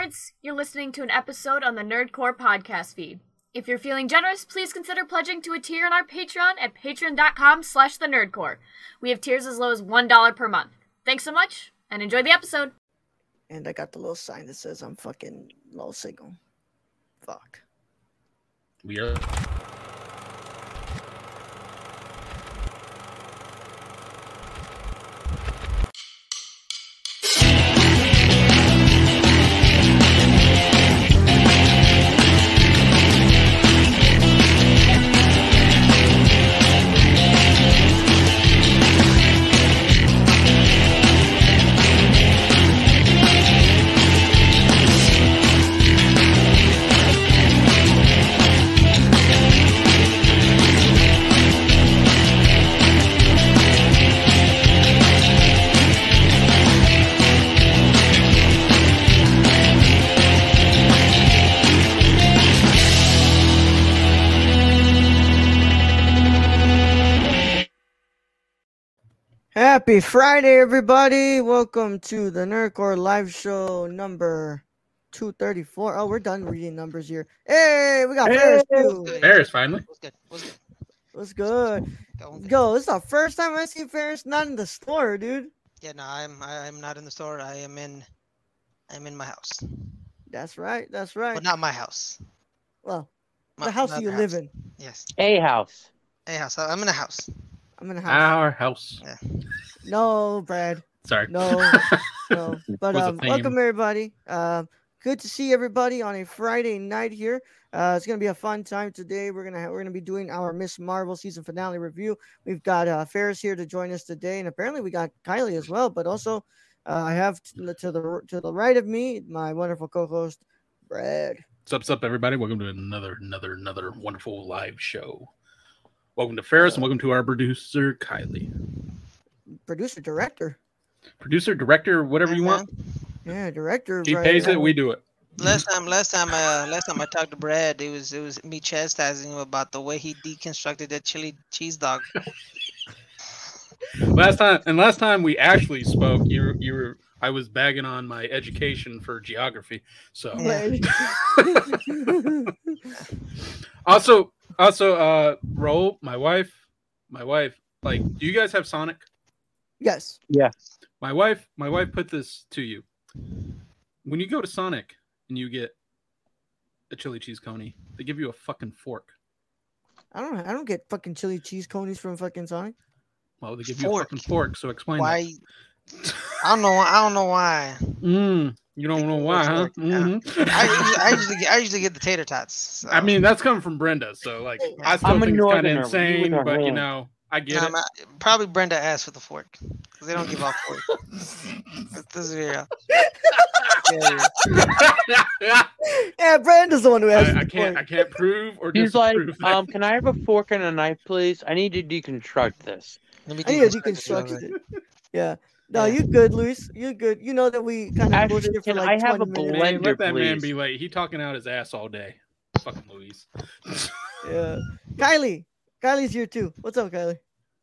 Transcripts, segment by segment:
nerds! You're listening to an episode on the Nerdcore podcast feed. If you're feeling generous, please consider pledging to a tier on our Patreon at patreon.com/thenerdcore. We have tiers as low as $1 per month. Thanks so much, and enjoy the episode. And I got the little sign that says I'm fucking low signal. Fuck. We are. Happy Friday, everybody! Welcome to the Nerdcore live show number 234. Oh, we're done reading numbers here. Hey, we got Ferris too. Ferris finally. What's good? Yo, this is the first time I see Ferris not in the store, dude. Yeah, no, I'm not in the store. I'm in my house. That's right. That's right. But not my house. Well, the house you live in. Yes. A house. A house. I'm in a house. I'm in a house. Our house. Yeah. No, Brad. Sorry. No. No. But welcome everybody. Good to see everybody on a Friday night here. It's gonna be a fun time today. We're gonna be doing our Miss Marvel season finale review. We've got Ferris here to join us today, and apparently we got Kylie as well. But also, I have to the right of me my wonderful co-host Brad. What's up, everybody? Welcome to another wonderful live show. Welcome to Ferris, and welcome to our producer Kylie. Producer, director, whatever you want. Yeah, director. She pays it, we do it. Last time I talked to Brad, it was me chastising him about the way he deconstructed that chili cheese dog. Last time we actually spoke, I was bagging on my education for geography. So also, Roll, my wife, like, do you guys have Sonic? Yes. Yeah. My wife put this to you. When you go to Sonic and you get a chili cheese coney, they give you a fucking fork. I don't get fucking chili cheese conies from fucking Sonic. Well, they give you a fucking fork, so explain why. That. I don't know why. You don't know why, huh? Mm-hmm. I usually get the tater tots. So. I mean, that's coming from Brenda, so like I still think it's kind of insane, but you know, I get it. Probably Brenda asked for the fork because they don't give out forks. This is real. Yeah, Brenda's the one who asked. I can't prove or He's like, disprove. can I have a fork and a knife, please? I need to deconstruct this. I need to deconstruct it. Yeah. No, you're good, Luis. You're good. You know that we kind of bullshit for like 20 minutes. Man, let that man be late. He talking out his ass all day. Fucking Luis. Yeah. Kylie's here too. What's up, Kylie?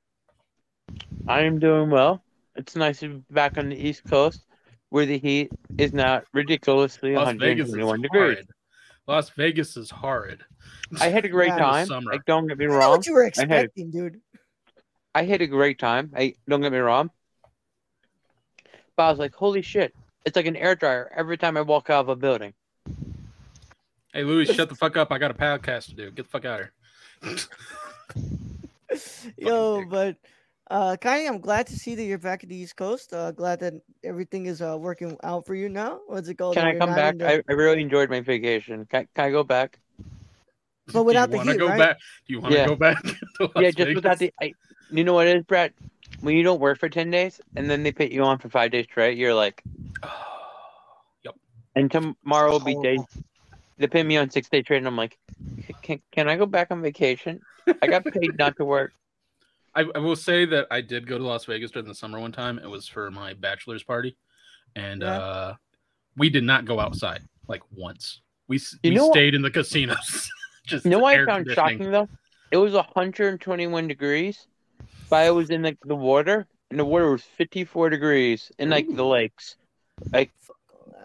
I am doing well. It's nice to be back on the East Coast where the heat is not ridiculously 121 degrees. Las Vegas is horrid. I had a great time. Like, don't get me wrong. What you were expecting, dude? I had a great time. Don't get me wrong. But I was like, holy shit. It's like an air dryer every time I walk out of a building. Hey, Luis, shut the fuck up. I got a podcast to do. Get the fuck out of here. Yo, but Kylie, I'm glad to see that you're back at the East Coast. Glad that everything is working out for you now. What's it called? Can I come back? I really enjoyed my vacation. Can I go back? But without the heat, right? Back? Do you want to go back? Yeah, just without the... You know what it is, Brett? When you don't work for 10 days and then they put you on for 5 days straight, you're like... Yep. And tomorrow will be day... They pay me on 6 days straight and I'm like, can I go back on vacation? I got paid not to work. I will say that I did go to Las Vegas during the summer one time. It was for my bachelor's party. And we did not go outside, like, once. We stayed in the casinos. Just what I found shocking, though? It was 121 degrees, but I was in, like, the water, and the water was 54 degrees in, like, the lakes. Like,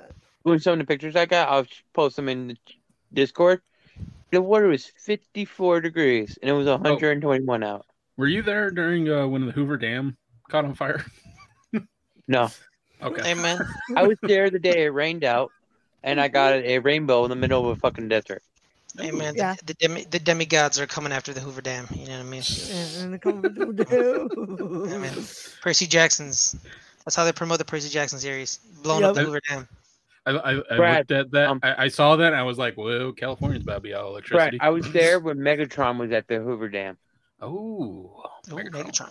with some of the pictures I got, I'll post them in the Discord. The water was 54 degrees, and it was 121 out. Were you there during when the Hoover Dam caught on fire? No. Okay. Hey, man. I was there the day it rained out, and I got a rainbow in the middle of a fucking desert. Hey, man. Yeah. The demigods are coming after the Hoover Dam. You know what I mean? Yeah, and they come with the Yeah, man. Percy Jackson's. That's how they promote the Percy Jackson series. Blowing up the Hoover Dam. I Brad, looked at that. I saw that, and I was like, "Whoa, California's about to be out of electricity." Brad, I was there when Megatron was at the Hoover Dam. Oh, Megatron.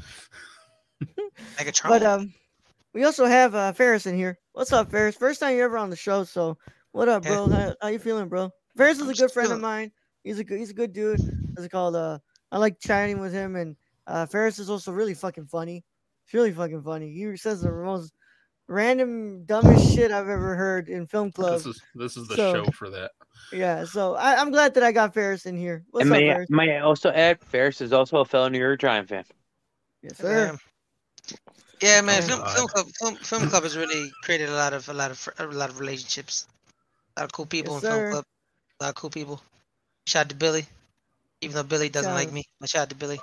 But we also have Ferris in here. What's up, Ferris? First time you're ever on the show, so what up, bro? How you feeling, bro? Ferris is a good friend of mine. He's a good dude. What's it called? I like chatting with him, and Ferris is also really fucking funny. It's really fucking funny. He says the most random dumbest shit I've ever heard in film club. This is the show for that. Yeah, so I'm glad that I got Ferris in here. What's up, Ferris? May I also add, Ferris is also a fellow New York Giant fan. Yes, sir. Yeah, man. Film club has really created a lot of relationships. A lot of cool people in film club. A lot of cool people. Shout out to Billy, even though Billy doesn't like me. But shout out to Billy.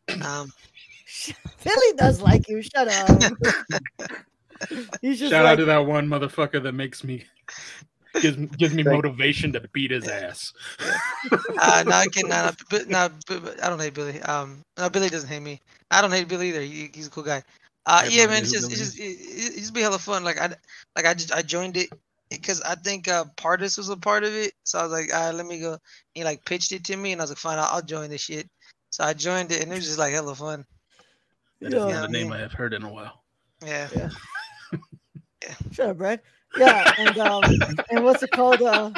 Billy does like you. Shut up. Shout out to that one motherfucker that makes me gives me motivation to beat his ass. No, I don't hate Billy. No, Billy doesn't hate me. I don't hate Billy either. He's a cool guy. Yeah, man. It's just be hella fun. I joined it because I think Pardis was a part of it. So I was like, let me go. He like pitched it to me, and I was like, fine, I'll join this shit. So I joined it, and it was just like hella fun. That is not a name I have heard in a while. Yeah. Yeah. Shut up, Brad. Yeah, and what's it called? Yo,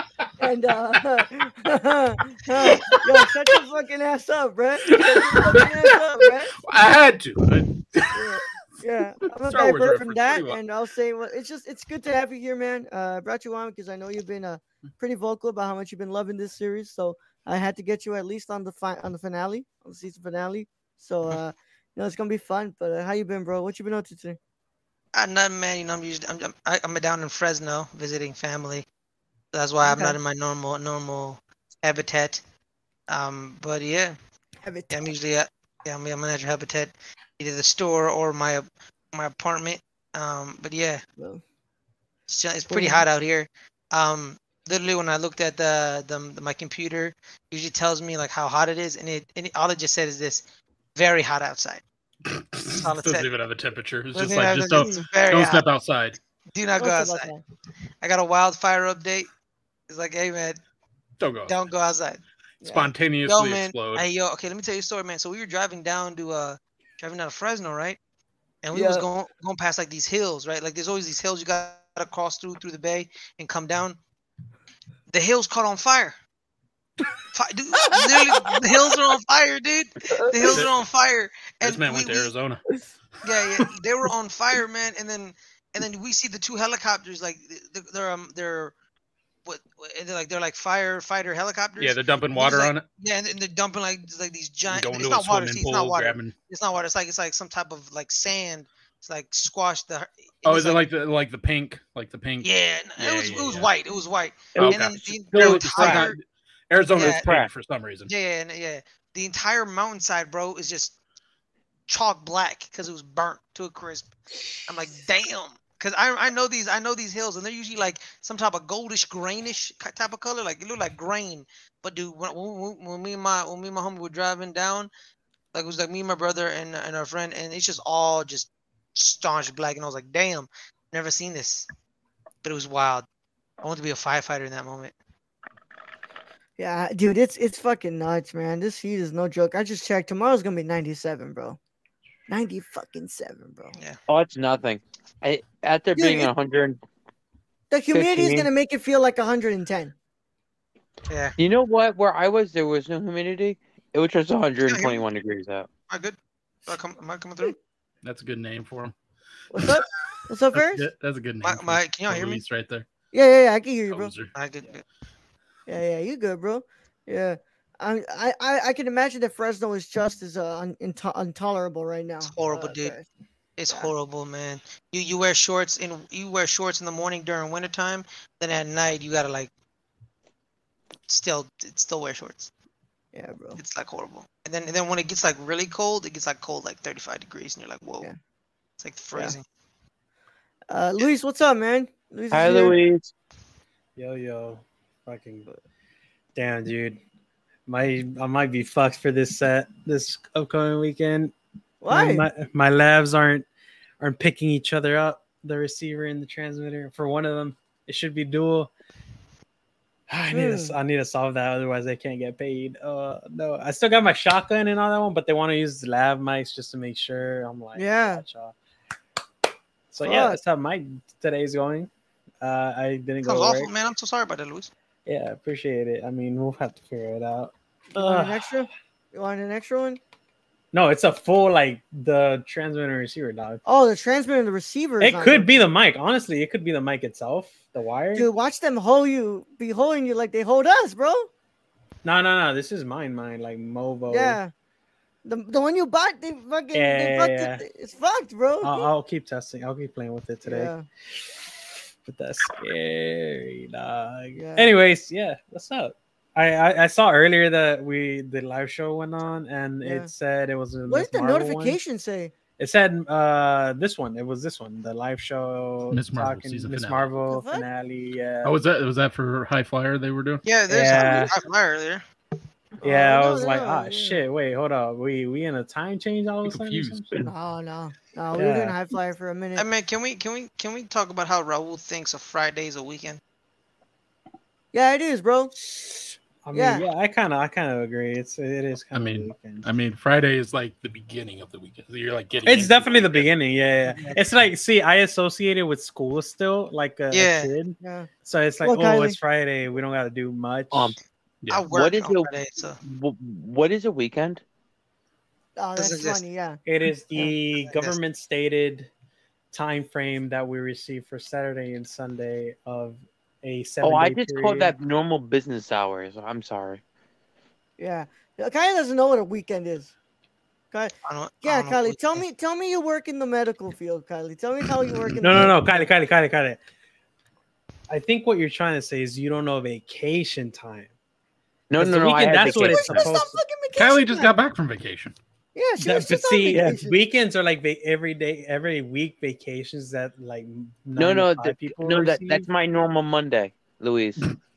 shut your fucking ass up, Brad. I had to. Yeah. I'm gonna divert from that, and I'll say, it's good to have you here, man. I brought you on because I know you've been pretty vocal about how much you've been loving this series, so I had to get you at least on the finale, on the season finale. So it's gonna be fun. But how you been, bro? What you been up to today? Nothing, man. I'm down in Fresno visiting family. That's why I'm not in my normal habitat. But yeah, I'm usually I'm in natural habitat, either the store or my apartment. But yeah, it's pretty hot out here. Literally when I looked at my computer, it usually tells me like how hot it is, and all it just said is this: very hot outside. It doesn't even have a temperature. It's just like, just don't step outside. Do not go outside. I got a wildfire update. It's like, hey man, don't go outside. Spontaneously explode. Hey yo, okay, let me tell you a story, man. So we were driving down to Fresno, right? And we was going past like these hills, right? Like there's always these hills you gotta cross through the bay and come down. The hills caught on fire. Dude, the hills are on fire, dude. The hills are on fire. And this man went to Arizona. Yeah, they were on fire, man. And then we see the two helicopters, like they're like firefighter helicopters. Yeah, they're dumping water on it. Yeah, and they're dumping like these giant. Going it's to not a water. swimming It's not pool, water. grabbing... It's not water. It's like some type of like sand. It's like squashed the. Oh, is it like the pink? Like the pink? Yeah, it was white. It was white. Okay. And then the entire Arizona is pink for some reason. Yeah. The entire mountainside, bro, is just chalk black because it was burnt to a crisp. I'm like, damn. Because I know these hills, and they're usually like some type of goldish, grainish type of color. Like it looked like grain. But dude, when me and my homie were driving down, like it was like me and my brother and our friend, and it's just all just staunch black. And I was like, damn, never seen this. But it was wild. I wanted to be a firefighter in that moment. Yeah, dude, it's fucking nuts, man. This heat is no joke. I just checked. Tomorrow's gonna be 97, bro. 90-fucking-7, bro. Yeah. Oh, it's nothing. After being 100, the humidity is gonna make it feel like 110. Yeah. You know what? Where I was, there was no humidity. It was just 121 degrees out. Am I good? Am I coming through? That's a good name for him. What's up? What's up, Ferris? That's a good name. Can y'all hear me? Right there. Yeah, I can hear you, bro. Good. Yeah, you good, bro. Yeah. I can imagine that Fresno is just as intolerable right now. It's horrible, dude. It's horrible, man. You wear shorts in the morning during wintertime, then at night you gotta like still wear shorts. Yeah, bro. It's like horrible. And then when it gets like really cold, it gets like cold like 35 degrees, and you're like, whoa. Yeah. It's like freezing. Luis, what's up, man? Luis Hi, Luis. Yo. Fucking damn, dude. I might be fucked for this upcoming weekend. Why? My labs aren't picking each other up, the receiver and the transmitter. For one of them, it should be dual. I need to solve that, otherwise I can't get paid. No, I still got my shotgun and all that one, but they want to use the lab mics just to make sure. I'm like, yeah. So yeah, that's how my today's going. I didn't go. Sounds awful, man. I'm so sorry about that, Luis. Yeah, appreciate it. I mean, we'll have to figure it out. You want an extra? You want an extra one? No, it's a full like the transmitter and receiver, dog. Oh, the transmitter and the receiver. It could be the mic. Honestly, it could be the mic itself, the wire. Dude, watch them be holding you like they hold us, bro. No. This is mine, like Movo. Yeah. The one you bought, they fucking it's fucked, bro. I'll keep testing. I'll keep playing with it today. Yeah. But that's scary, dog. Yeah. Anyways, yeah, what's up? I saw earlier that the live show went on, and it said it was. What did the notification say? It said this one. It was this one. The live show. Miss Marvel season Miss finale. Marvel finale. Yeah. Oh, was that for High Flyer they were doing? Yeah, there's a High Flyer there. Yeah, I was like, shit, wait, hold up. We in a time change all of a sudden? No. We were doing High Flyer for a minute. I mean, can we talk about how Raul thinks a Friday's a weekend? Yeah, it is, bro. I mean, yeah, I kind of agree. It is kind of weekend. I mean, Friday is like the beginning of the weekend. So you're like getting. It's definitely the beginning. Yeah. It's like, see, I associate it with school still, like a kid. Yeah. So it's like, Kylie. It's Friday. We don't got to do much. I work on Friday, so. What is a weekend? Oh, that's funny. Yeah. It is the government stated time frame that we receive for Saturday and Sunday of a 7-day I just period. called that normal business hours. I'm sorry. Yeah. Kylie doesn't know what a weekend is. Kylie, tell me you work in the medical field, Kylie. Tell me how you work in No, Kylie. I think what you're trying to say is you don't know vacation time. No. Weekend, that's what it's supposed to. Kylie just got back from vacation. Yeah, weekends are like every week vacations that like that's my normal Monday, Luis.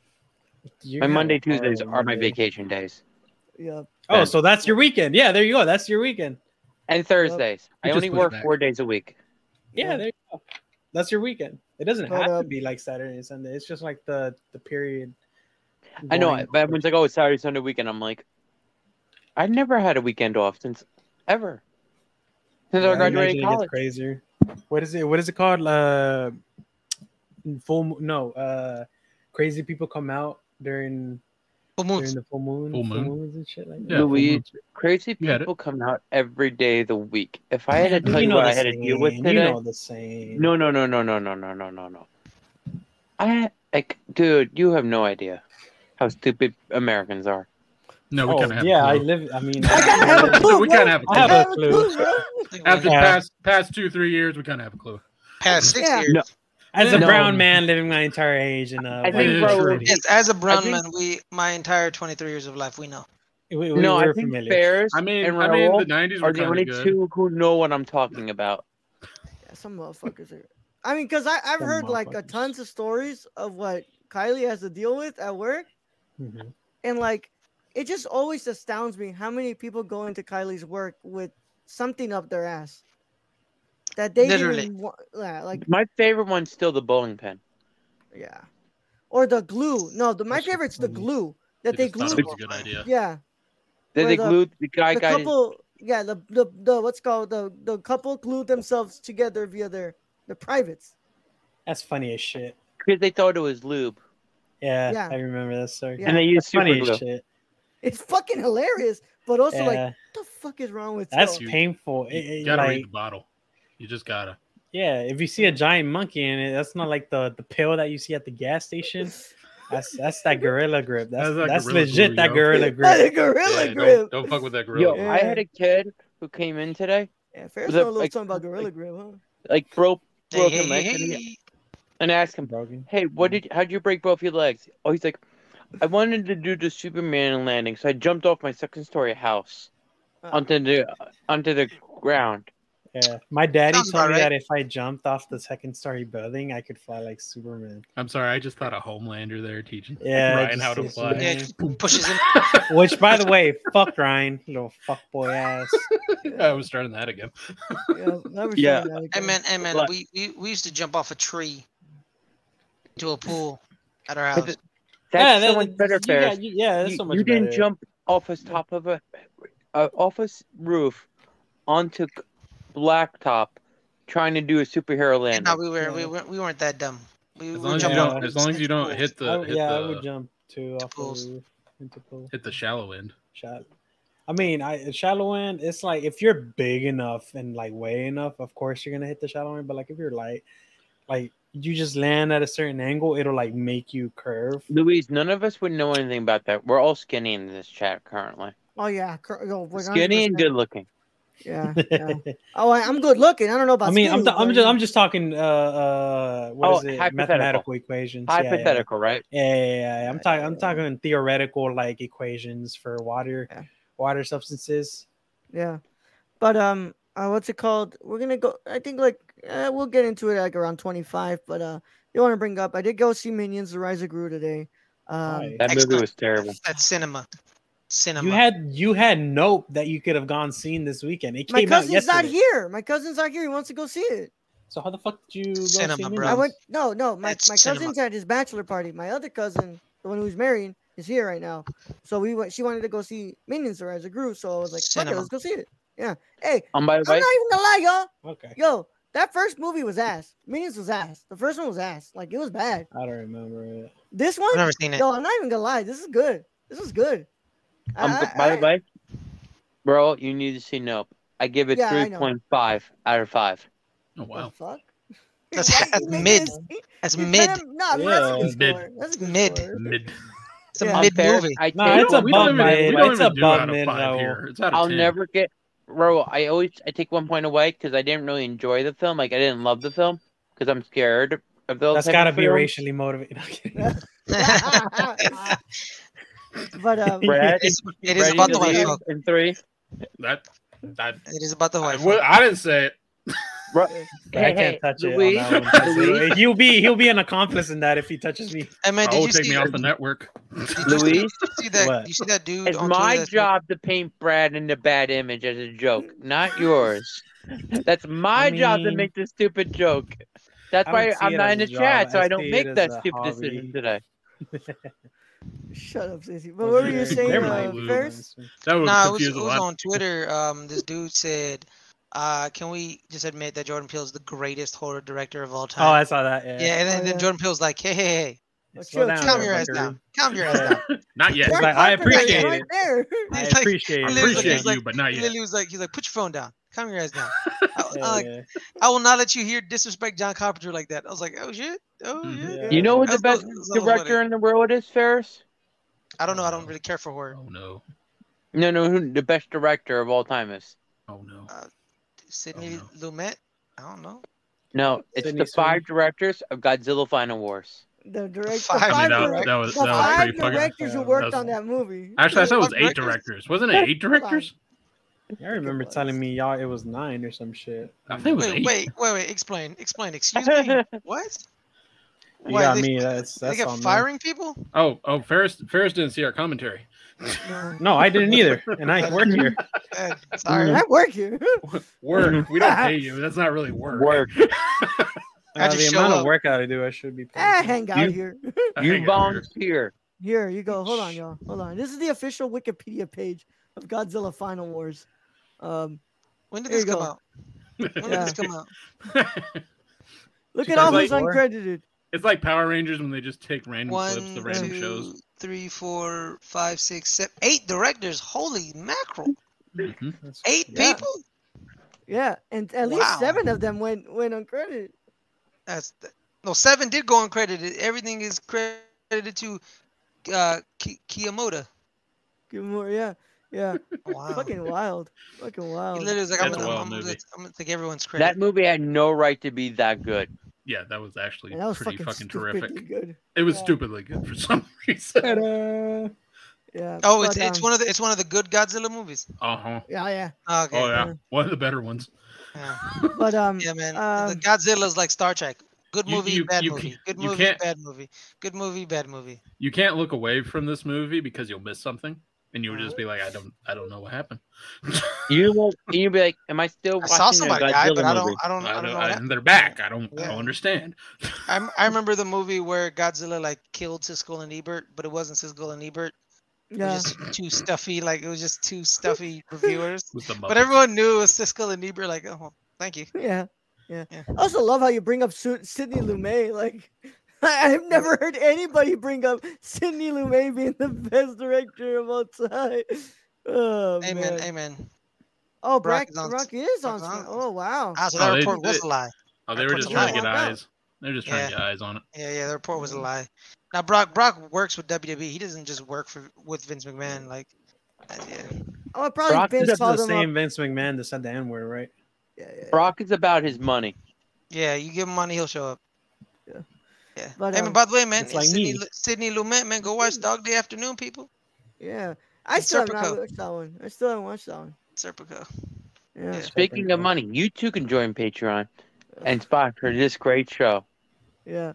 My Monday, Tuesdays are my vacation days. Yeah. Oh, so that's your weekend. Yeah, there you go. That's your weekend. And Thursdays. I only work 4 days a week. Yeah, there you go. That's your weekend. It doesn't have to be like Saturday and Sunday. It's just like the period. I know, but everyone's like, it's Saturday, Sunday weekend. I'm like, I've never had a weekend off since I graduated college. It's crazier. What is it called? Crazy people come out during the full moons and shit like that. Yeah, Luis, crazy people come out every day of the week. If I had to tell you what I had to deal with today, you know the same. No. Dude, you have no idea how stupid Americans are. No, we kind of have. Yeah, a clue. we kind of have a clue. After Yeah. past 2-3 years, we kind of have a clue. Past 6 years. No. As a brown man living my entire age in I think, bro, Yes, as a brown man, my entire 23 years of life, we know. I think Bears I mean, and the Raul 90s are were the kind only of good. two who know what I'm talking about. Yeah, some motherfuckers are. I mean, because I've heard like tons of stories of what Kylie has to deal with at work, and like it just always astounds me how many people go into Kylie's work with something up their ass that they literally like. My favorite one's still the bowling pin. Yeah, or the glue. No, my favorite's the glue that they glue. It was a good idea. Yeah. They glued the couple. Yeah, the what's called the couple glued themselves together via their privates. That's funny as shit. Because they thought it was lube. Yeah. I remember that story. Yeah. And they used super funny glue. as shit. It's fucking hilarious, but also like, what the fuck is wrong with that's you? painful. You gotta read the bottle. You just gotta. Yeah, if you see a giant monkey in it, that's not like the pill that you see at the gas station. That's that Gorilla Grip. That's legit glue, that Gorilla Grip. That Gorilla Grip. Don't fuck with that Gorilla. I had a kid who came in today, Yeah, Ferris knows a little something about Gorilla Grip, huh? Like broken leg, and ask him, "Hey, how'd you break both your legs?" Oh, he's like, "I wanted to do the Superman landing, so I jumped off my second-story house onto the ground." Yeah, my daddy told me that if I jumped off the second-story building, I could fly like Superman. I'm sorry, I just thought a Homelander there teaching Ryan how to fly. Yeah, pushes him. Which, by the way, fuck Ryan, little fuckboy ass. I was starting that again. Yeah. Hey man, we used to jump off a tree into a pool at our house. That's so much better, Ferris. That's so much better. You didn't jump off the top of a office roof onto blacktop trying to do a superhero landing. No, we weren't that dumb. As long as you don't hit the I would jump too off the roof into pool. Hit the shallow end. I mean, shallow end. It's like if you're big enough and like weigh enough, of course you're gonna hit the shallow end. But like if you're light, like you just land at a certain angle, it'll like make you curve. Luis, none of us would know anything about that. We're all skinny in this chat currently. Oh yeah, skinny and good looking. Yeah. Oh, I'm good looking. I don't know about. I mean, I'm just talking. What is it? Mathematical equations. Hypothetical, right? Yeah. I'm talking theoretical like equations for water substances. Yeah, but what's it called? We're gonna go. I think like we'll get into it like around 25. But you want to bring up? I did go see Minions: The Rise of Gru today. That movie was terrible. That's cinema. You had Nope that you could have gone seen this weekend. It came My cousin's out yesterday. not here. My cousin's not here. He wants to go see it. So how the fuck did you go see Minions? I went. No. My cousin's at his bachelor party. My other cousin, the one who's married, is here right now. So we went. She wanted to go see Minions: The Rise of Gru. So I was like, "Fuck it, let's go see it." Yeah. Hey, I'm not even gonna lie, y'all. Okay. Yo, that first movie was ass. Minions was ass. The first one was ass. Like it was bad. I don't remember it. This one, I've never seen it. Yo, I'm not even gonna lie. This is good. This is good. By the way, bro, you need to see Nope. I give it 3.5 out of 5. Oh wow. Fuck? That's mid. That's mid. That's a good mid. score. Mid. It's a mid movie. It's above mid. It's above mid. I'll never get. Bro, I take 1 point away because I didn't really enjoy the film. Like I didn't love the film because I'm scared of those. That's gotta be racially motivated. But Brad, it is about the white folk. In 3. That it is about the white folk. I didn't say it. I can't touch it. On that one. He'll be an accomplice in that if he touches me. Hey man, did you take see me off the network? Luis, you see that dude? It's my job to paint Brad in a bad image as a joke, not yours. That's my job to make this stupid joke. That's why I'm not in the chat, so I don't make that stupid decision today. Shut up, Sissy. But what were you saying, Ferris? It was on Twitter. This dude said, can we just admit that Jordan Peele is the greatest horror director of all time? Oh, I saw that. Yeah. And then Jordan Peele's like, hey. Calm your ass down. Calm your ass down. Not yet. I appreciate it. I appreciate you, but not yet. He's like, put your phone down. Calm your ass down. I will not let you hear disrespect John Carpenter like that. I was like, oh shit. Yeah. You know who the best director in the world is, Ferris? I don't know. I don't really care for horror. Oh no. No. Who the best director of all time is? Oh no. Sidney Lumet. I don't know. No, it's the 5 directors of Godzilla Final Wars. The director, five directors who worked on that movie. Actually, I thought it was 8 directors. Wasn't it 8 directors? I remember telling me y'all it was 9 or some shit. I think it was 8. Wait. Explain. Excuse me. What? You got me. That's they kept firing people. Oh, Ferris didn't see our commentary. No, I didn't either, and I work here. Sorry, I work here. Work. We don't pay you. That's not really work. The amount of work I do, I should be paid. Hang out here. You volunteer. Here you go. Hold on, y'all. Hold on. This is the official Wikipedia page of Godzilla Final Wars. When did this come out? Look at all who's uncredited. It's like Power Rangers when they just take random clips of random shows. 3, 4, 5, 6, 7, 8 directors. Holy mackerel! 8 people. Yeah, and at least 7 of them went uncredited. 7 did go uncredited. Everything is credited to Kiyomoto. Yeah. Yeah. Wow. Fucking wild. Fucking wild. He literally was like, That's I'm a wild gonna movie. take everyone's credit. That movie had no right to be that good. Yeah, that was actually And that was pretty fucking terrific. stupidly good. It was Yeah. stupidly good for some reason. Yeah. Oh, but, it's one of the good Godzilla movies. Uh-huh. Yeah. Oh, okay. Oh yeah, one of the better ones. Yeah. But Yeah, man. The Godzilla's like Star Trek. Good movie, bad movie. Good movie, bad movie. Good movie, bad movie. You can't look away from this movie because you'll miss something, and you'll just be like, I don't know what happened. You'll be like, am I still watching saw somebody a die, Godzilla but movie? I don't know. And they're back. I don't understand. I remember the movie where Godzilla like killed Siskel and Ebert, but it wasn't Siskel and Ebert. It was just too stuffy. Like it was just too stuffy reviewers. But everyone knew it was Siskel and Ebert. Like, oh, thank you. Yeah. I also love how you bring up Sidney Lumet. Like, I've never heard anybody bring up Sidney Lumet being the best director of all time. Oh, Amen. man. Amen. Oh, Brock is on. Oh, wow. So that report was a lie. Oh, they were just trying to get eyes. They're just trying to get eyes on it. Yeah, the report was a lie. Now Brock works with WWE. He doesn't just work with Vince McMahon. Like, Oh, probably Brock Vince is called the him same up. Vince McMahon that said the N-word, right? Yeah. Brock is about his money. Yeah, you give him money, he'll show up. Yeah. But, hey, man, by the way, man, it's like Sidney Lumet, man, go watch Dog Day Afternoon, people. Yeah. I still haven't watched that one. Serpico. Yeah. Speaking of money, you too can join Patreon and sponsor this great show. Yeah.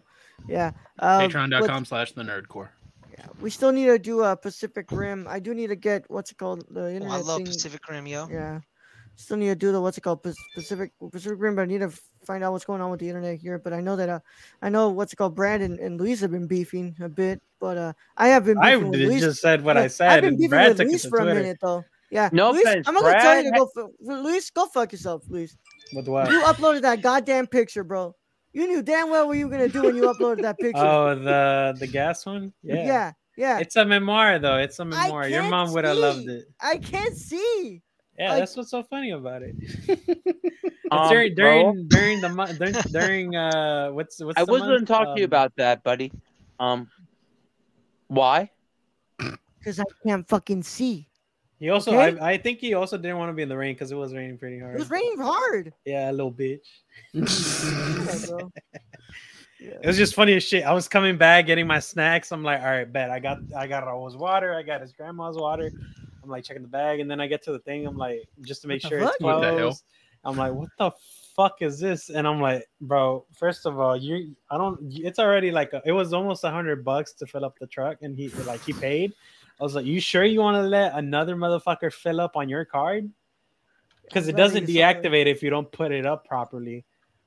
Patreon.com/thenerdcore. Yeah, we still need to do a Pacific Rim. I do need to get the internet I love thing. Pacific Rim, yo. Yeah. Still need to do the Pacific Rim, but I need to find out what's going on with the internet here. But I know that Brad and Luis have been beefing a bit, but I have been. I with Luis. just said what I said. I've been beefing Brad with took Luis it to for a Twitter. minute though. Yeah. No Luis, offense, I'm gonna tell you to Luis, go fuck yourself, Luis. With what? You uploaded that goddamn picture, bro. You knew damn well what you were gonna do when you uploaded that picture. Oh, the gas one? Yeah. It's a memoir, though. It's a memoir. Your mom would have loved it. I can't see. Yeah, that's what's so funny about it. during what's I was going to talk to you about that, buddy. Why? Because I can't fucking see. He also, okay? I think he also didn't want to be in the rain because it was raining pretty hard. It was raining hard. Yeah, a little bitch. Yeah, bro. It was just funny as shit. I was coming back, getting my snacks. I'm like, all right, bet. I got Raul's water. I got his grandma's water. I'm like checking the bag, and then I get to the thing. I'm like, just to make sure it's closed. I'm like, what the fuck is this? And I'm like, bro, first of all, it's already like it was almost $100 to fill up the truck, and he paid. I was like, you sure you want to let another motherfucker fill up on your card? Because it doesn't deactivate if you don't put it up properly.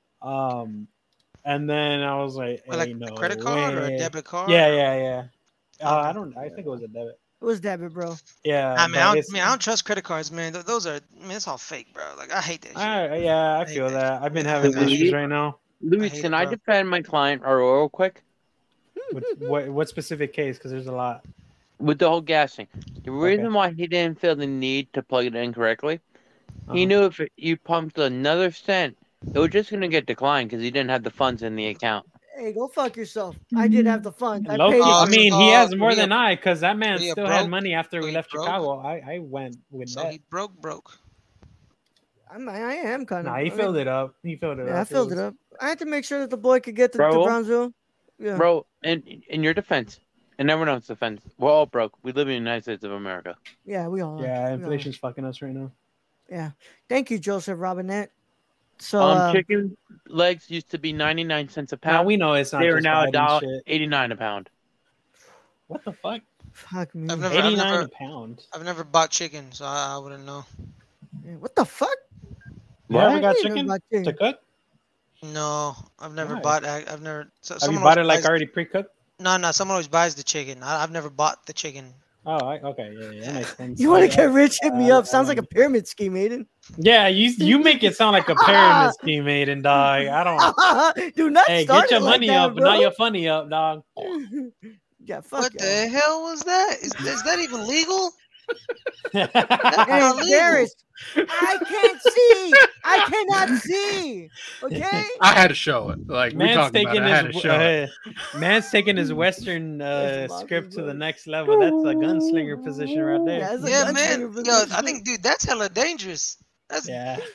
And then I was like, hey, like a credit card or a debit card? Yeah. I think it was a debit. It was debit, bro. Yeah. I don't trust credit cards, man. Those are, it's all fake, bro. Like, I hate that shit. I feel that. I've been having issues right now. Louis, can I defend my client real quick? What specific case? Because there's a lot. With the whole gassing. The reason why he didn't feel the need to plug it in correctly, he knew if you pumped another cent, it was just going to get declined because he didn't have the funds in the account. Hey, go fuck yourself. I did have the funds. He has more than I, because that man still had money after we left Chicago. I went with that. He broke. I am kind of. Nah, he filled it up. I filled it up. I had to make sure that the boy could get to Brownsville. Yeah. Bro, in your defense, and everyone else's defense, we're all broke. We live in the United States of America. Yeah, we all are. Yeah, inflation's fucking us right now. Yeah. Thank you, Joseph Robinette. So chicken legs used to be 99 cents a pound. Now we know it's not. They are now $1.89 a pound. What the fuck? Fuck me. 89 a pound. I've never bought chicken, so I wouldn't know. What the fuck? You haven't got chicken to cook? No, I've never bought. I've never. Have you bought it like already pre-cooked? No. Someone always buys the chicken. I've never bought the chicken. Oh, okay, yeah, that makes sense. You want to get rich? Hit me up. Sounds like a pyramid scheme, Aiden. Yeah, you make it sound like a pyramid scheme, Aiden, dog. I don't. Do not. Hey, get your money up, but not your funny up, dog. Yeah, fuck. What the hell was that? Is that even legal? And Darius, I can't see. I cannot see. Okay. I had to show it. Like Man's we talking about, I had to show it. Man's taking his Western script to the next level. That's a gunslinger position right there. Yeah, man. Yo, I think, dude, that's hella dangerous. That's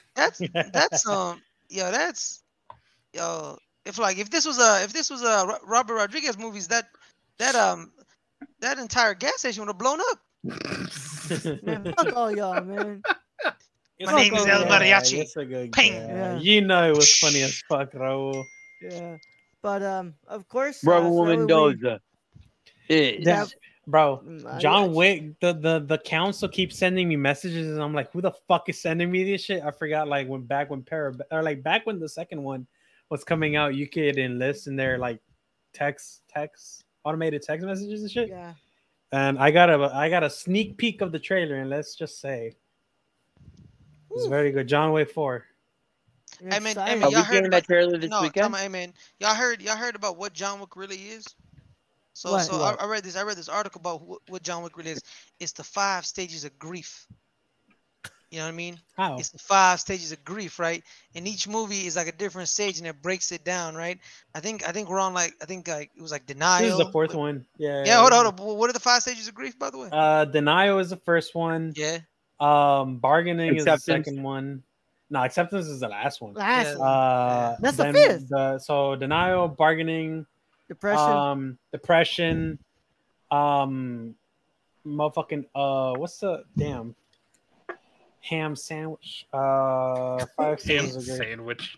yo. If this was a Robert Rodriguez movies, that entire gas station would have blown up. Man, fuck all y'all, man. My name is El Mariachi. Ping. Yeah. You know it was funny as fuck, Raul. Yeah, but of course, Raul Mendoza. Bro, John Wick. The council keeps sending me messages, and I'm like, who the fuck is sending me this shit? I forgot. Like back when the second one was coming out, you could enlist in their like text automated text messages and shit. Yeah. And I got a sneak peek of the trailer, and let's just say it's very good. John Wick 4. I mean, y'all heard about that trailer this weekend? Y'all heard about what John Wick really is? So I read this article about what John Wick really is. It's the 5 stages of grief. You know what I mean? How? It's the 5 stages of grief, right? And each movie is like a different stage, and it breaks it down, right? I think we're on like it was like denial. This is the 4th one. Yeah. Yeah. Hold on. What are the 5 stages of grief, by the way? Denial is the first one. Yeah. Bargaining is the second one. No, acceptance is the last one. That's the 5th. So denial, bargaining, depression, motherfucking what's the damn ham sandwich? 5 stages of grief. Sandwich.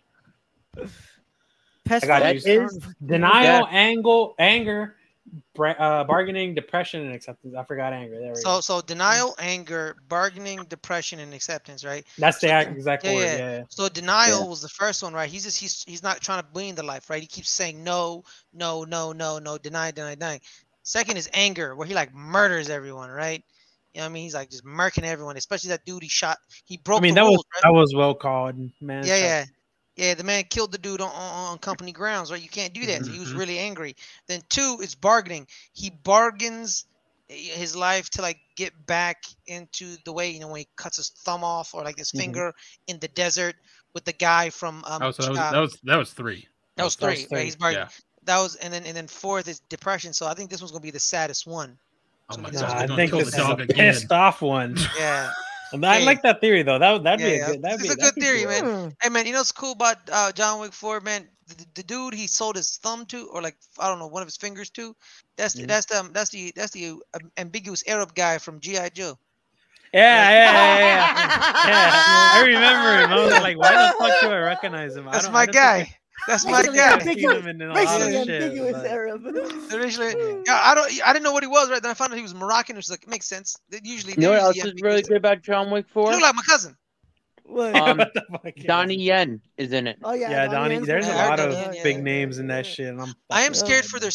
I got you. Denial, anger, bargaining, depression, and acceptance. I forgot anger. There we go. So denial, anger, bargaining, depression, and acceptance, right? That's the exact word. Yeah. So denial was the first one, right? He's not trying to bring in the life, right? He keeps saying no, deny. Second is anger, where he like murders everyone, right? You know what I mean? He's like just murking everyone, especially that dude he broke the rules, right? That was well called, man. Yeah, the man killed the dude on company grounds, right? You can't do that. So he was really angry. Then 2 is bargaining. He bargains his life to like get back into the way, when he cuts his thumb off or like his finger in the desert with the guy from that was 3. That was 3, right? He's bargaining. Yeah. That was and then 4th is depression. So I think this one's gonna be the saddest one. Oh my God! I think this is a pissed off one. Yeah. I like that theory though. That'd be a good. It's a good theory, man. Hey, man, you know what's cool about John Wick 4, man? The dude he sold his thumb to, or like I don't know, one of his fingers to. That's the ambiguous Arab guy from G.I. Joe. Yeah. I remember him. I was like, why the fuck do I recognize him? That's my guy. That's my guy. Racially ambiguous Arab. I didn't know what he was, right? Then I found out he was Moroccan, which is like, it makes sense. You know what else is really good about John Wick 4? You look like my cousin. Donnie Yen is in it. Oh yeah, yeah, Donnie. There's a lot of big names in that shit. I am scared for their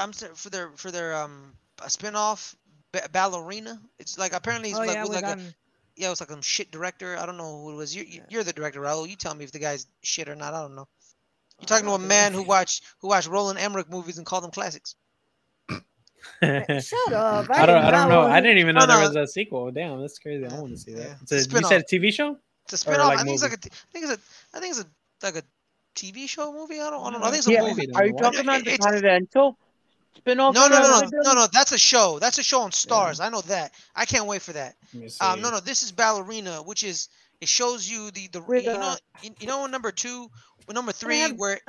spinoff Ballerina. It's like apparently it's it was like some shit director. I don't know who it was. You're the director, Raul. You tell me if the guy's shit or not. I don't know. You're talking to a man who watched Roland Emmerich movies and called them classics. Shut up! I don't know. I didn't even know there was a sequel. Damn, that's crazy. I want to see that. You said a TV show? It's a spinoff. I think it's like a TV show movie. I don't know. I think it's a movie. Are you talking about the Continental spinoff? No. That's a show. That's a show on Stars. I know that. I can't wait for that. No. This is Ballerina, which is it shows you the you know number 2, number 3 where.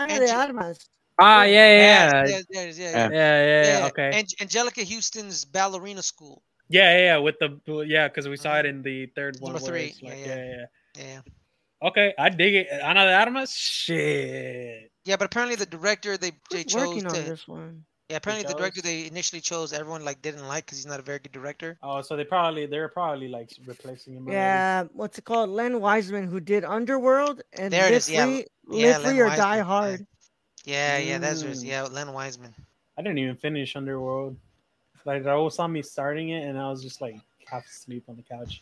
Yeah. Okay. Angelica Houston's Ballerina School. Yeah. With because we saw it in the third one. Number 3. Yeah. Okay, I dig it. Ana de Armas, shit. Yeah, but apparently the director they chose working on this one. Yeah, apparently the director they initially chose everyone like didn't like because he's not a very good director. Oh, so they're probably like replacing him. Yeah, what's it called? Len Wiseman, who did Underworld and Live Free or Die Hard. Yeah, that's Len Wiseman. I didn't even finish Underworld. Like Raul saw me starting it, and I was just like half asleep on the couch.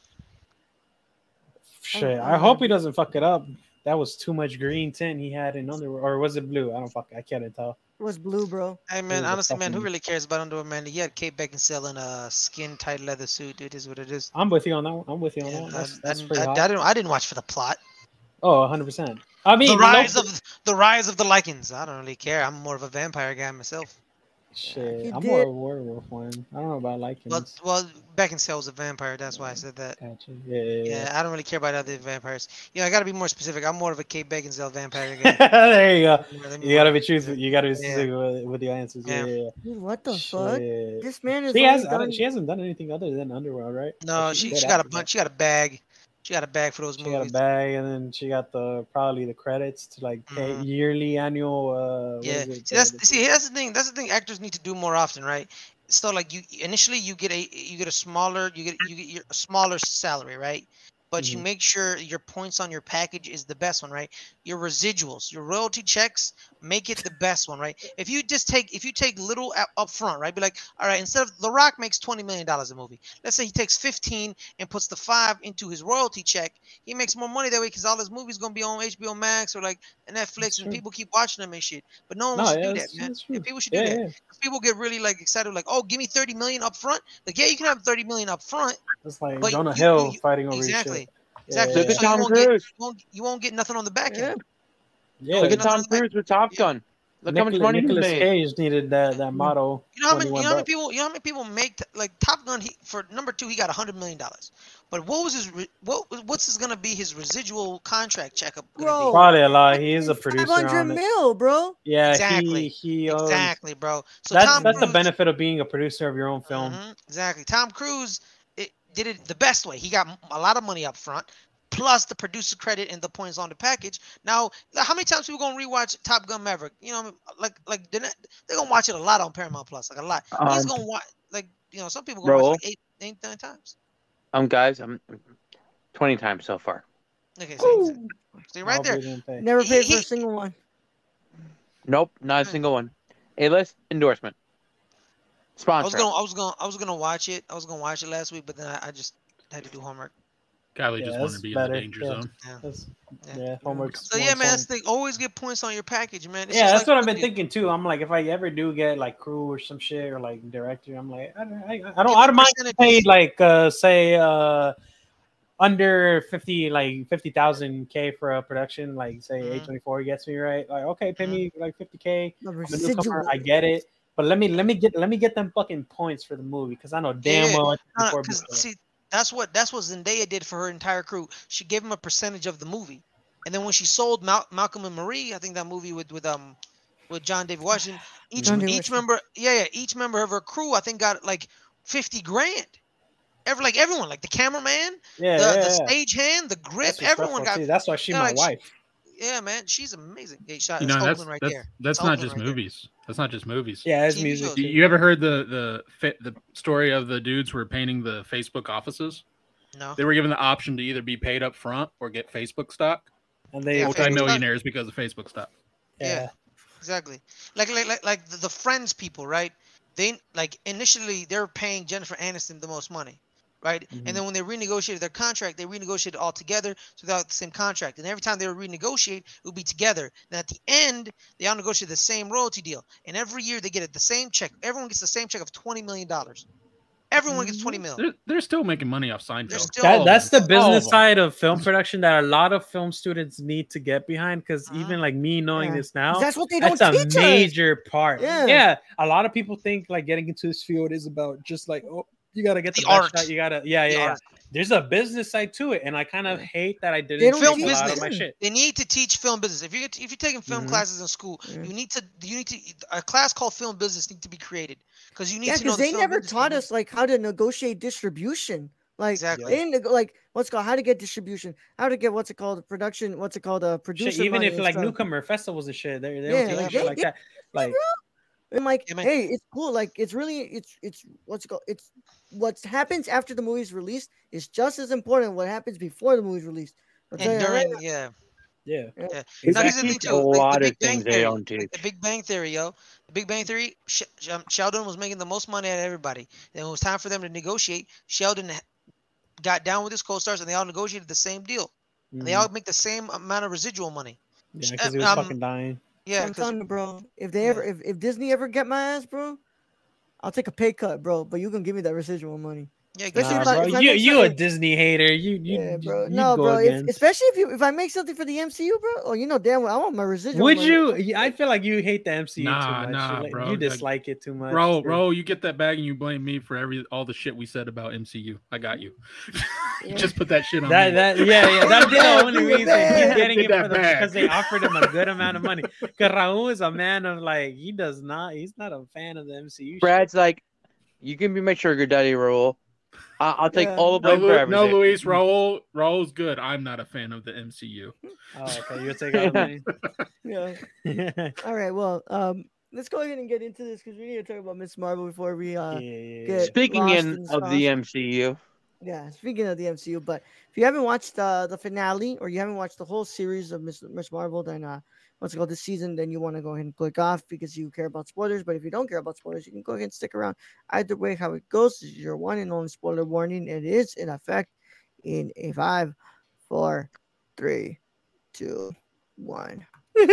Shit, I hope he doesn't fuck it up. That was too much green tint he had in Underworld, or was it blue? I can't tell. was blue, bro. Hey man, honestly, man, who really cares about Underwear, man? You had Kate Beckinsale in a skin tight leather suit. It is what it is. I'm with you on that one. I'm with you on that one. That's pretty hot. I didn't watch for the plot. Oh, 100%. I mean, the rise of the Lycans. I don't really care. I'm more of a vampire guy myself. Shit, I'm more of a werewolf one. I don't know about Lycans. Well, Beckinsale was a vampire. That's why I said that. Gotcha. Yeah, I don't really care about other vampires. I gotta be more specific. I'm more of a Kate Beckinsale vampire guy. There you go. You gotta be truthful. You gotta be specific with your answers. Yeah. Dude, what the fuck? This man is. She hasn't done anything other than Underworld, right? No, she got a bunch. She got a bag. She got a bag for those movies. She got a bag, and then she got probably the credits to like pay yearly, annual. See, that's the thing. That's the thing. Actors need to do more often, right? So like you get a smaller your smaller salary, right? But you make sure your points on your package is the best one, right? Your residuals, your royalty checks, make it the best one, right? If you take little up front, right? Be like, all right, instead of The Rock makes $20 million a movie. Let's say he takes 15 and puts the 5 into his royalty check. He makes more money that way because all his movies gonna be on HBO Max or like Netflix, and people keep watching them and shit. But no one should do that, man. Yeah, people should do that. Yeah. People get really like excited, like, oh, give me $30 million up front. Like, yeah, you can have $30 million up front. It's like Jonah Hill fighting over exactly. Exactly. Look at Tom Cruise. You won't get nothing on the back end. Yeah. Look at Tom Cruise with Top Gun. Look how much money he made. Nicolas Cage needed that model. You know how many people make like Top Gun? For number 2, he got $100 million. But what's gonna be his residual contract checkup? Bro, probably a lot. He is a producer. 500 mil, bro. Yeah, exactly. Exactly, bro. So that's the benefit of being a producer of your own film. Exactly. Tom Cruise did it the best way. He got a lot of money up front, plus the producer credit and the points on the package. Now, how many times people gonna rewatch Top Gun Maverick? Like they're gonna watch it a lot on Paramount Plus, like a lot. He's gonna watch some people gonna watch like 8, 9 times. Guys, I'm 20 times so far. Okay, so you're right there. Never paid for a single one. Nope, not a single one. A-list endorsement. Sponsor. I was gonna watch it. I was gonna watch it last week, but then I just had to do homework. Kylie just wanted to be in the danger zone. Homework. So yeah, man, that's the thing. Always get points on your package, man. That's what I've been thinking too. I'm like, if I ever do get like crew or some shit or like director, I'm like, I don't mind paid like say under 50,000 K for a production, like say A24 gets me right. Like, okay, pay me like 50K. I'm a newcomer, I get it. But let me get them fucking points for the movie because I know damn well. See, that's what Zendaya did for her entire crew. She gave him a percentage of the movie, and then when she sold Malcolm and Marie, I think that movie with John David Washington, each member of her crew, I think got like $50,000. Everyone, like the cameraman, the stage-hand, the grip, everyone got. That's why she's my wife. Yeah, man, she's amazing. Hey, that's not just movies. That's not just movies. Yeah, it's music. You ever heard the story of the dudes who were painting the Facebook offices? No. They were given the option to either be paid up front or get Facebook stock. And they multi-millionaires because of Facebook stock. Yeah, exactly. Like the Friends people, right? They initially they're paying Jennifer Aniston the most money. Right, and then when they renegotiated their contract, they renegotiated all together, so they got the same contract. And every time they would renegotiate, it would be together. And at the end, they all negotiated the same royalty deal. And every year they get the same check. Everyone gets the same check of $20 million. Everyone gets $20 million. They're still making money off Seinfeld. That's the business side of film production that a lot of film students need to get behind. Because even like me knowing this now, that's what they don't teach us. A major part. Yeah, a lot of people think like getting into this field is about just like you gotta get the art. Shot. You gotta, Art. There's a business side to it, and I kind of hate that I didn't. Film business. My shit. They need to teach film business. If you're taking film classes in school, you need to a class called film business need to be created because you need to know. Because they never taught us like how to negotiate distribution. Like exactly. They didn't like how to get distribution, how to get production, producer. Shit, even if like newcomer festivals and shit, they don't teach shit like that. Like. I'm like, hey, it's cool. Like, it's really, it's what happens after the movie's released is just as important as what happens before the movie's released. And during, yeah. It's a lot of things they don't teach. The Big Bang Theory, yo. The Big Bang Theory, Sheldon was making the most money out of everybody. Then when it was time for them to negotiate, Sheldon got down with his co-stars and they all negotiated the same deal. And they all make the same amount of residual money. Yeah, because he was fucking dying. Yeah, I'm telling you, bro. If they ever, if Disney ever get my ass, bro, I'll take a pay cut, bro. But you can give me that residual money. Yeah, especially bro. You a Disney hater. You bro. No, bro. Especially if I make something for the MCU, bro. Oh, you know damn well I want my residual. Would money. you? I feel like you hate the MCU too much. Bro. You dislike it too much. Bro, you get that bag and you blame me for all the shit we said about MCU. I got you. Just put that shit on me. That'd be the only reason he's getting it because they offered him a good amount of money. Because Raul is a man of he's not a fan of the MCU. Brad's shit. Like, you can be my sugar daddy, Raul. I'll take all the blame for everything. No, Luis, Raul's good. I'm not a fan of the MCU. Oh, okay. You'll take all the Yeah. All right. Well, let's go ahead and get into this because we need to talk about Ms. Marvel before we get speaking of the MCU. Yeah, speaking of the MCU, but if you haven't watched the finale or you haven't watched the whole series of Ms. Marvel, then what's it called this season, then you want to go ahead and click off because you care about spoilers. But if you don't care about spoilers, you can go ahead and stick around. Either way, how it goes is your one and only spoiler warning. It is in effect in a 5, 4, 3, 2, 1.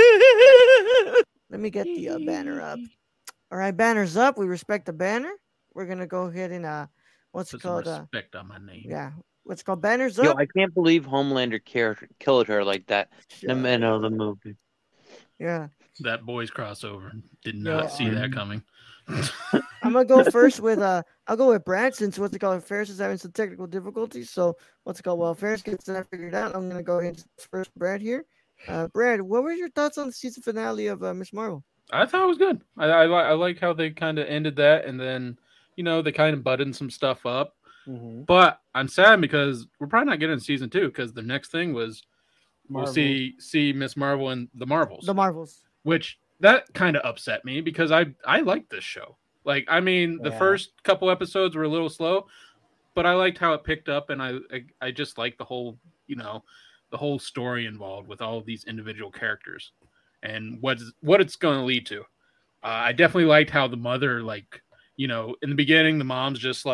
Let me get the banner up. All right, banner's up. We respect the banner. We're gonna go ahead and what's it called? Respect on my name. Yeah. What's it called? Banner's up. Yo, I can't believe Homelander killed her like that in the middle of the movie. Yeah. That boys crossover. Did not see that coming. I'm gonna go first with I'll go with Brad since what's it called? Ferris is having some technical difficulties. So what's it called? Well, Ferris gets that figured out. I'm gonna go ahead and first Brad here. Brad, what were your thoughts on the season finale of Ms. Marvel? I thought it was good. I like how they kind of ended that, and then they kind of buttoned some stuff up. Mm-hmm. But I'm sad because we're probably not getting season 2 because the next thing was Marvel. We'll see Ms. Marvel and the Marvels. The Marvels. Which that kind of upset me because I liked this show. Like, I mean, the first couple episodes were a little slow, but I liked how it picked up, and I just liked the whole the whole story involved with all of these individual characters and what it's going to lead to. I definitely liked how the mother, in the beginning, the mom's just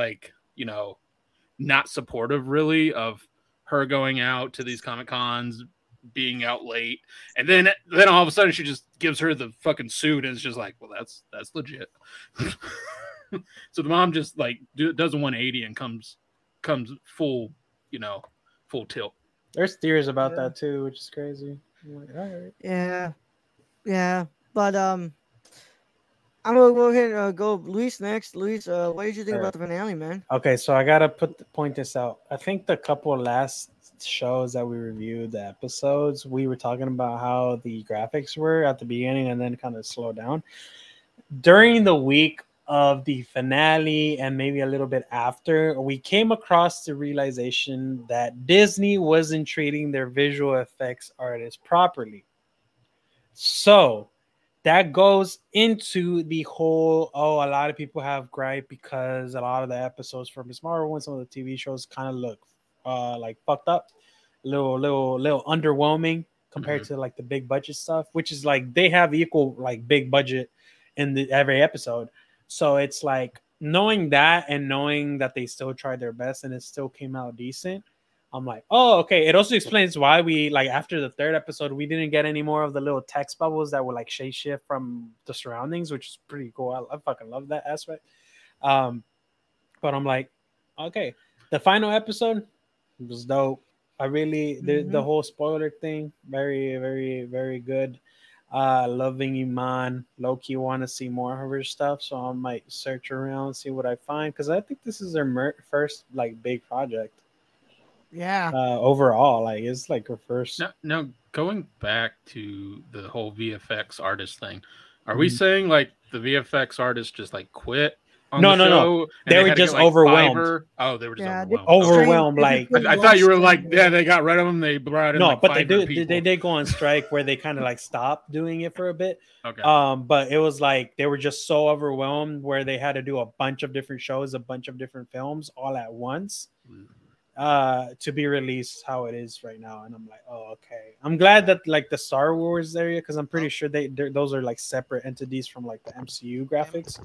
not supportive really of her going out to these Comic Cons, being out late, and then all of a sudden she just gives her the fucking suit and it's just like, well, that's legit. So the mom just does a 180 and comes full tilt. There's theories about that too, which is crazy. I'm like, all right. Yeah, but I'm gonna go ahead and go Luis next. Luis, what did you think about the finale, man? Okay, so I gotta point this out. I think the couple of last shows that we reviewed, the episodes, we were talking about how the graphics were at the beginning and then kind of slowed down. During the week of the finale and maybe a little bit after, we came across the realization that Disney wasn't treating their visual effects artists properly. So that goes into the whole, a lot of people have gripe because a lot of the episodes for Ms. Marvel and some of the TV shows kind of look fucked up, a little underwhelming compared to the big budget stuff, which is they have equal big budget in every episode. So it's knowing that and knowing that they still tried their best and it still came out decent. I'm like, oh, okay. It also explains why we after the third episode, we didn't get any more of the little text bubbles that would shape shift from the surroundings, which is pretty cool. I fucking love that aspect. But I'm like, okay, the final episode was dope. I really the whole spoiler thing, very, very, very good. Loving Iman, low-key want to see more of her stuff, so I might search around, see what I find, because I think this is their first big project. Yeah. Overall, it's her first. Now going back to the whole VFX artist thing, are we saying the VFX artists just quit? No. They were just overwhelmed. Oh, they were just overwhelmed. Overwhelmed. I thought you were they got rid of them. They brought in but they did go on strike where they kind of stopped doing it for a bit. Okay. But it was they were just so overwhelmed where they had to do a bunch of different shows, a bunch of different films all at once. To be released how it is right now, and I'm like, oh, okay. I'm glad that the Star Wars area, because I'm pretty sure those are separate entities from the MCU graphics.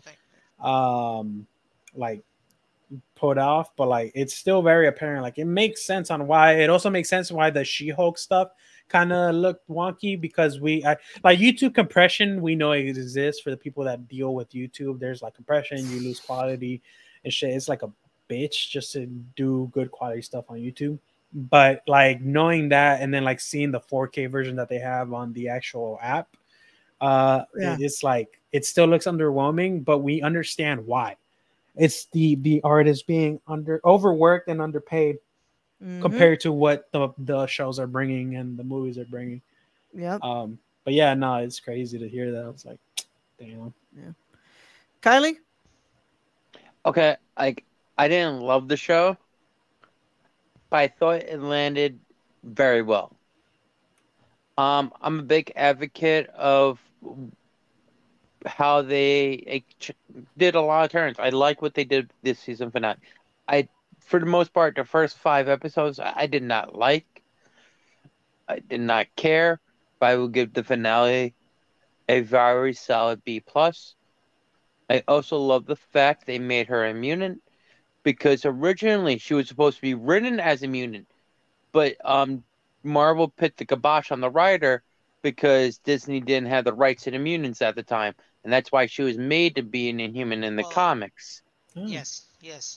Put off, but it's still very apparent. It makes sense on why. It also makes sense why the She-Hulk stuff kind of looked wonky because like YouTube compression. We know it exists for the people that deal with YouTube. There's like compression, you lose quality and shit. It's like a bitch just to do good quality stuff on YouTube. But like knowing that and then like seeing the 4K version that they have on the actual app, it's like it still looks underwhelming, but we understand why. It's the artist being overworked and underpaid compared to what the shows are bringing and the movies are bringing. Yeah. But yeah, no, it's crazy to hear that. I was like, damn. Yeah. Kylie? Okay, like I didn't love the show, but I thought it landed very well. I'm a big advocate of how they did a lot of turns. I like what they did this season finale. For the most part, the first 5 episodes I did not like. I did not care, but I will give the finale a very solid B+. I also love the fact they made her a mutant, because originally she was supposed to be written as a mutant, but Marvel put the kibosh on the writer because Disney didn't have the rights to the mutants at the time, and that's why she was made to be an Inhuman in the comics. Yes.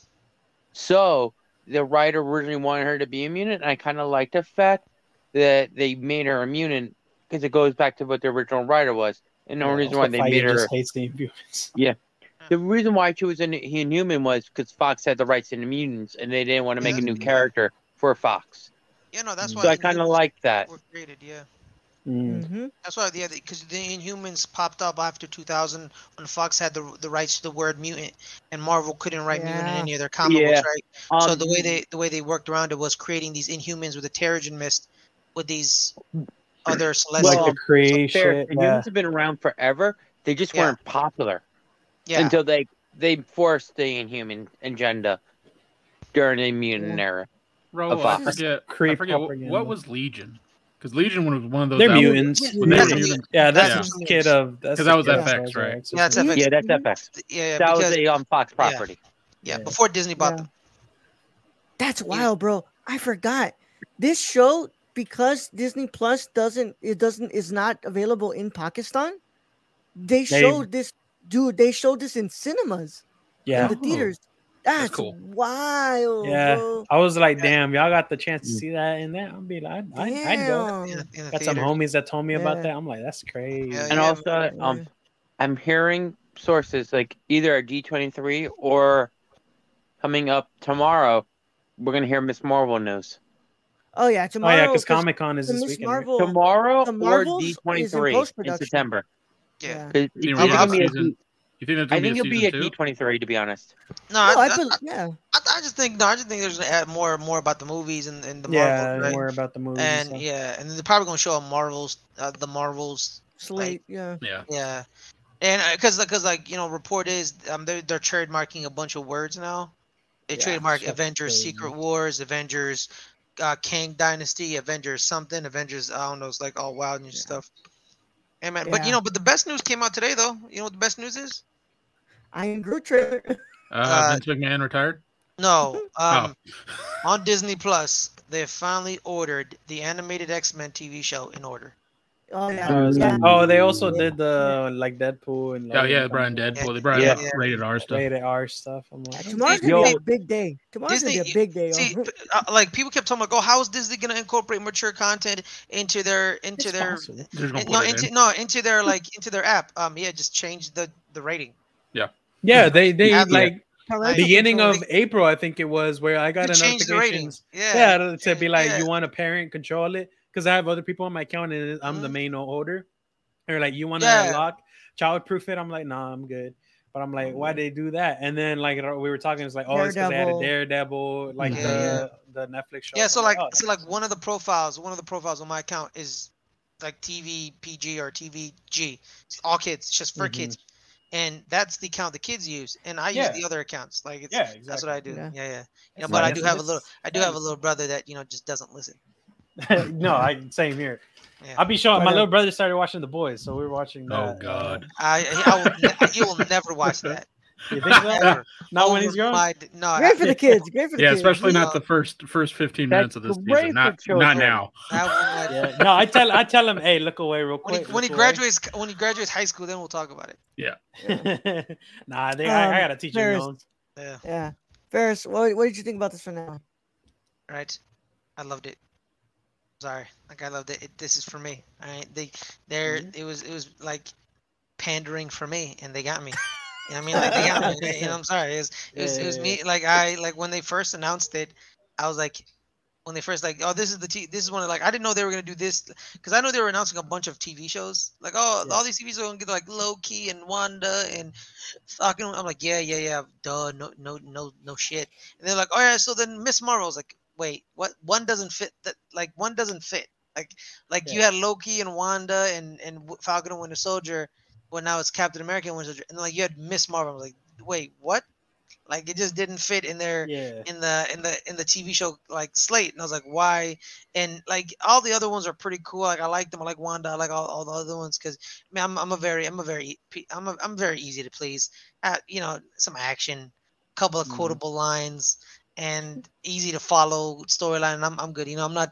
So the writer originally wanted her to be a mutant, and I kind of like the fact that they made her a mutant because it goes back to what the original writer was, and the only reason why they made her just hates the Inhumans. Yeah. The reason why she was an Inhuman was because Fox had the rights to the mutants, and they didn't want to make a new character for Fox. Yeah, no, that's why. So I kind of like that. Were created, yeah. Mm-hmm. That's why, yeah, because the Inhumans popped up after 2000 when Fox had the rights to the word mutant, and Marvel couldn't write mutant in any of their comic books, right? So the way they worked around it was creating these Inhumans with the Terrigen Mist, with these other celestial. Like the creation. Inhumans have been around forever. They just weren't popular. Yeah. Until they forced the Inhuman agenda during the mutant era. Bro, I forget what was Legion? Because Legion was one of those. They're mutants. Yeah, that's a kid of. Because that was FX, right? Yeah, that's FX. Yeah, that's FX. Yeah, that was a Fox property. Yeah, before Disney bought them. That's wild, bro. I forgot this show because Disney Plus is not available in Pakistan. They showed this. Dude, they showed this in cinemas. Yeah. In the theaters. That's cool. Wild. Yeah. Bro. I was like, damn, y'all got the chance to see that in there. I'd be like, I'd go. Got some homies that told me about that. I'm like, that's crazy. And also, I'm hearing sources like either at D23 or coming up tomorrow, we're going to hear Miss Marvel news. Oh, yeah. Tomorrow. Oh, yeah, because Comic-Con is this weekend. Marvel, tomorrow or D23 in September. Yeah. You think it'll be a D23, to be honest. I just think there's gonna add more about the movies and the Marvel, right? More about the movies. And and they're probably gonna show the Marvels slate. And because report is they're trademarking a bunch of words now. They trademark Avengers Secret Wars, Avengers Kang Dynasty, Avengers something, Avengers I don't know, it's like all wild and stuff. Hey man, but the best news came out today though. You know what the best news is? Iron Groot trailer. Vince McMahon retired? No. On Disney Plus, they finally ordered the animated X-Men TV show in order. Oh yeah. Oh, they also did the Deadpool and Brian Deadpool. They brought rated R stuff. Rated R stuff. I'm like, tomorrow's gonna be a big day. Tomorrow's gonna be a big day. See, people kept talking about, how is Disney gonna incorporate mature content into their app? Just change the rating. Yeah. Yeah, they beginning of April, I think it was, where I got a notification. To be like, you want a parent control it? Because I have other people on my account and I'm the main holder. They're like, you want to lock child-proof it? I'm like, nah, I'm good. But I'm like, why they do that? And then we were talking, it's like, it's because they had a Daredevil, the Netflix show. Yeah, so one of the profiles on my account is like TV PG or TV G. It's all kids, it's just for kids. And that's the account the kids use, and I use the other accounts. Like, exactly. That's what I do. Yeah. But I do have a little brother that just doesn't listen. No, same here. Yeah. I'll be showing. My little brother started watching The Boys, so we were watching that. Oh God! He will never watch that. You think so? Not when he's grown. No, great for the kids. Great for the kids. Especially not the first 15 minutes of this season. Not now. No, I tell him, hey, look away real quick. When he graduates high school, then we'll talk about it. Yeah. Nah, I gotta teach him. Yeah. Ferris, what did you think about this finale? Right, I loved it. Sorry, like I loved it. This is for me. All right, it was like pandering for me, and they got me. You know what I mean? Like they got me. You know, I'm sorry. It was me. Like when they first announced it, I was like, when they first like, oh, this is one of like I didn't know they were gonna do this because I know they were announcing a bunch of TV shows. Like, all these TV shows are gonna get like Loki and Wanda and fucking. I'm like, yeah, duh, no shit. And they're like, oh yeah, so then Miss Marvel's like, wait, what? One doesn't fit. One doesn't fit. You had Loki and Wanda and Falcon and Winter Soldier. Well, now it's Captain America and Winter Soldier, and like you had Miss Marvel. I was like, wait, what? Like it just didn't fit in there in the TV show like slate. And I was like, why? And like all the other ones are pretty cool. Like I like them. I like Wanda. I like all the other ones because I'm very easy to please. You know, some action, couple of quotable lines, and easy to follow storyline. I'm good. You know, I'm not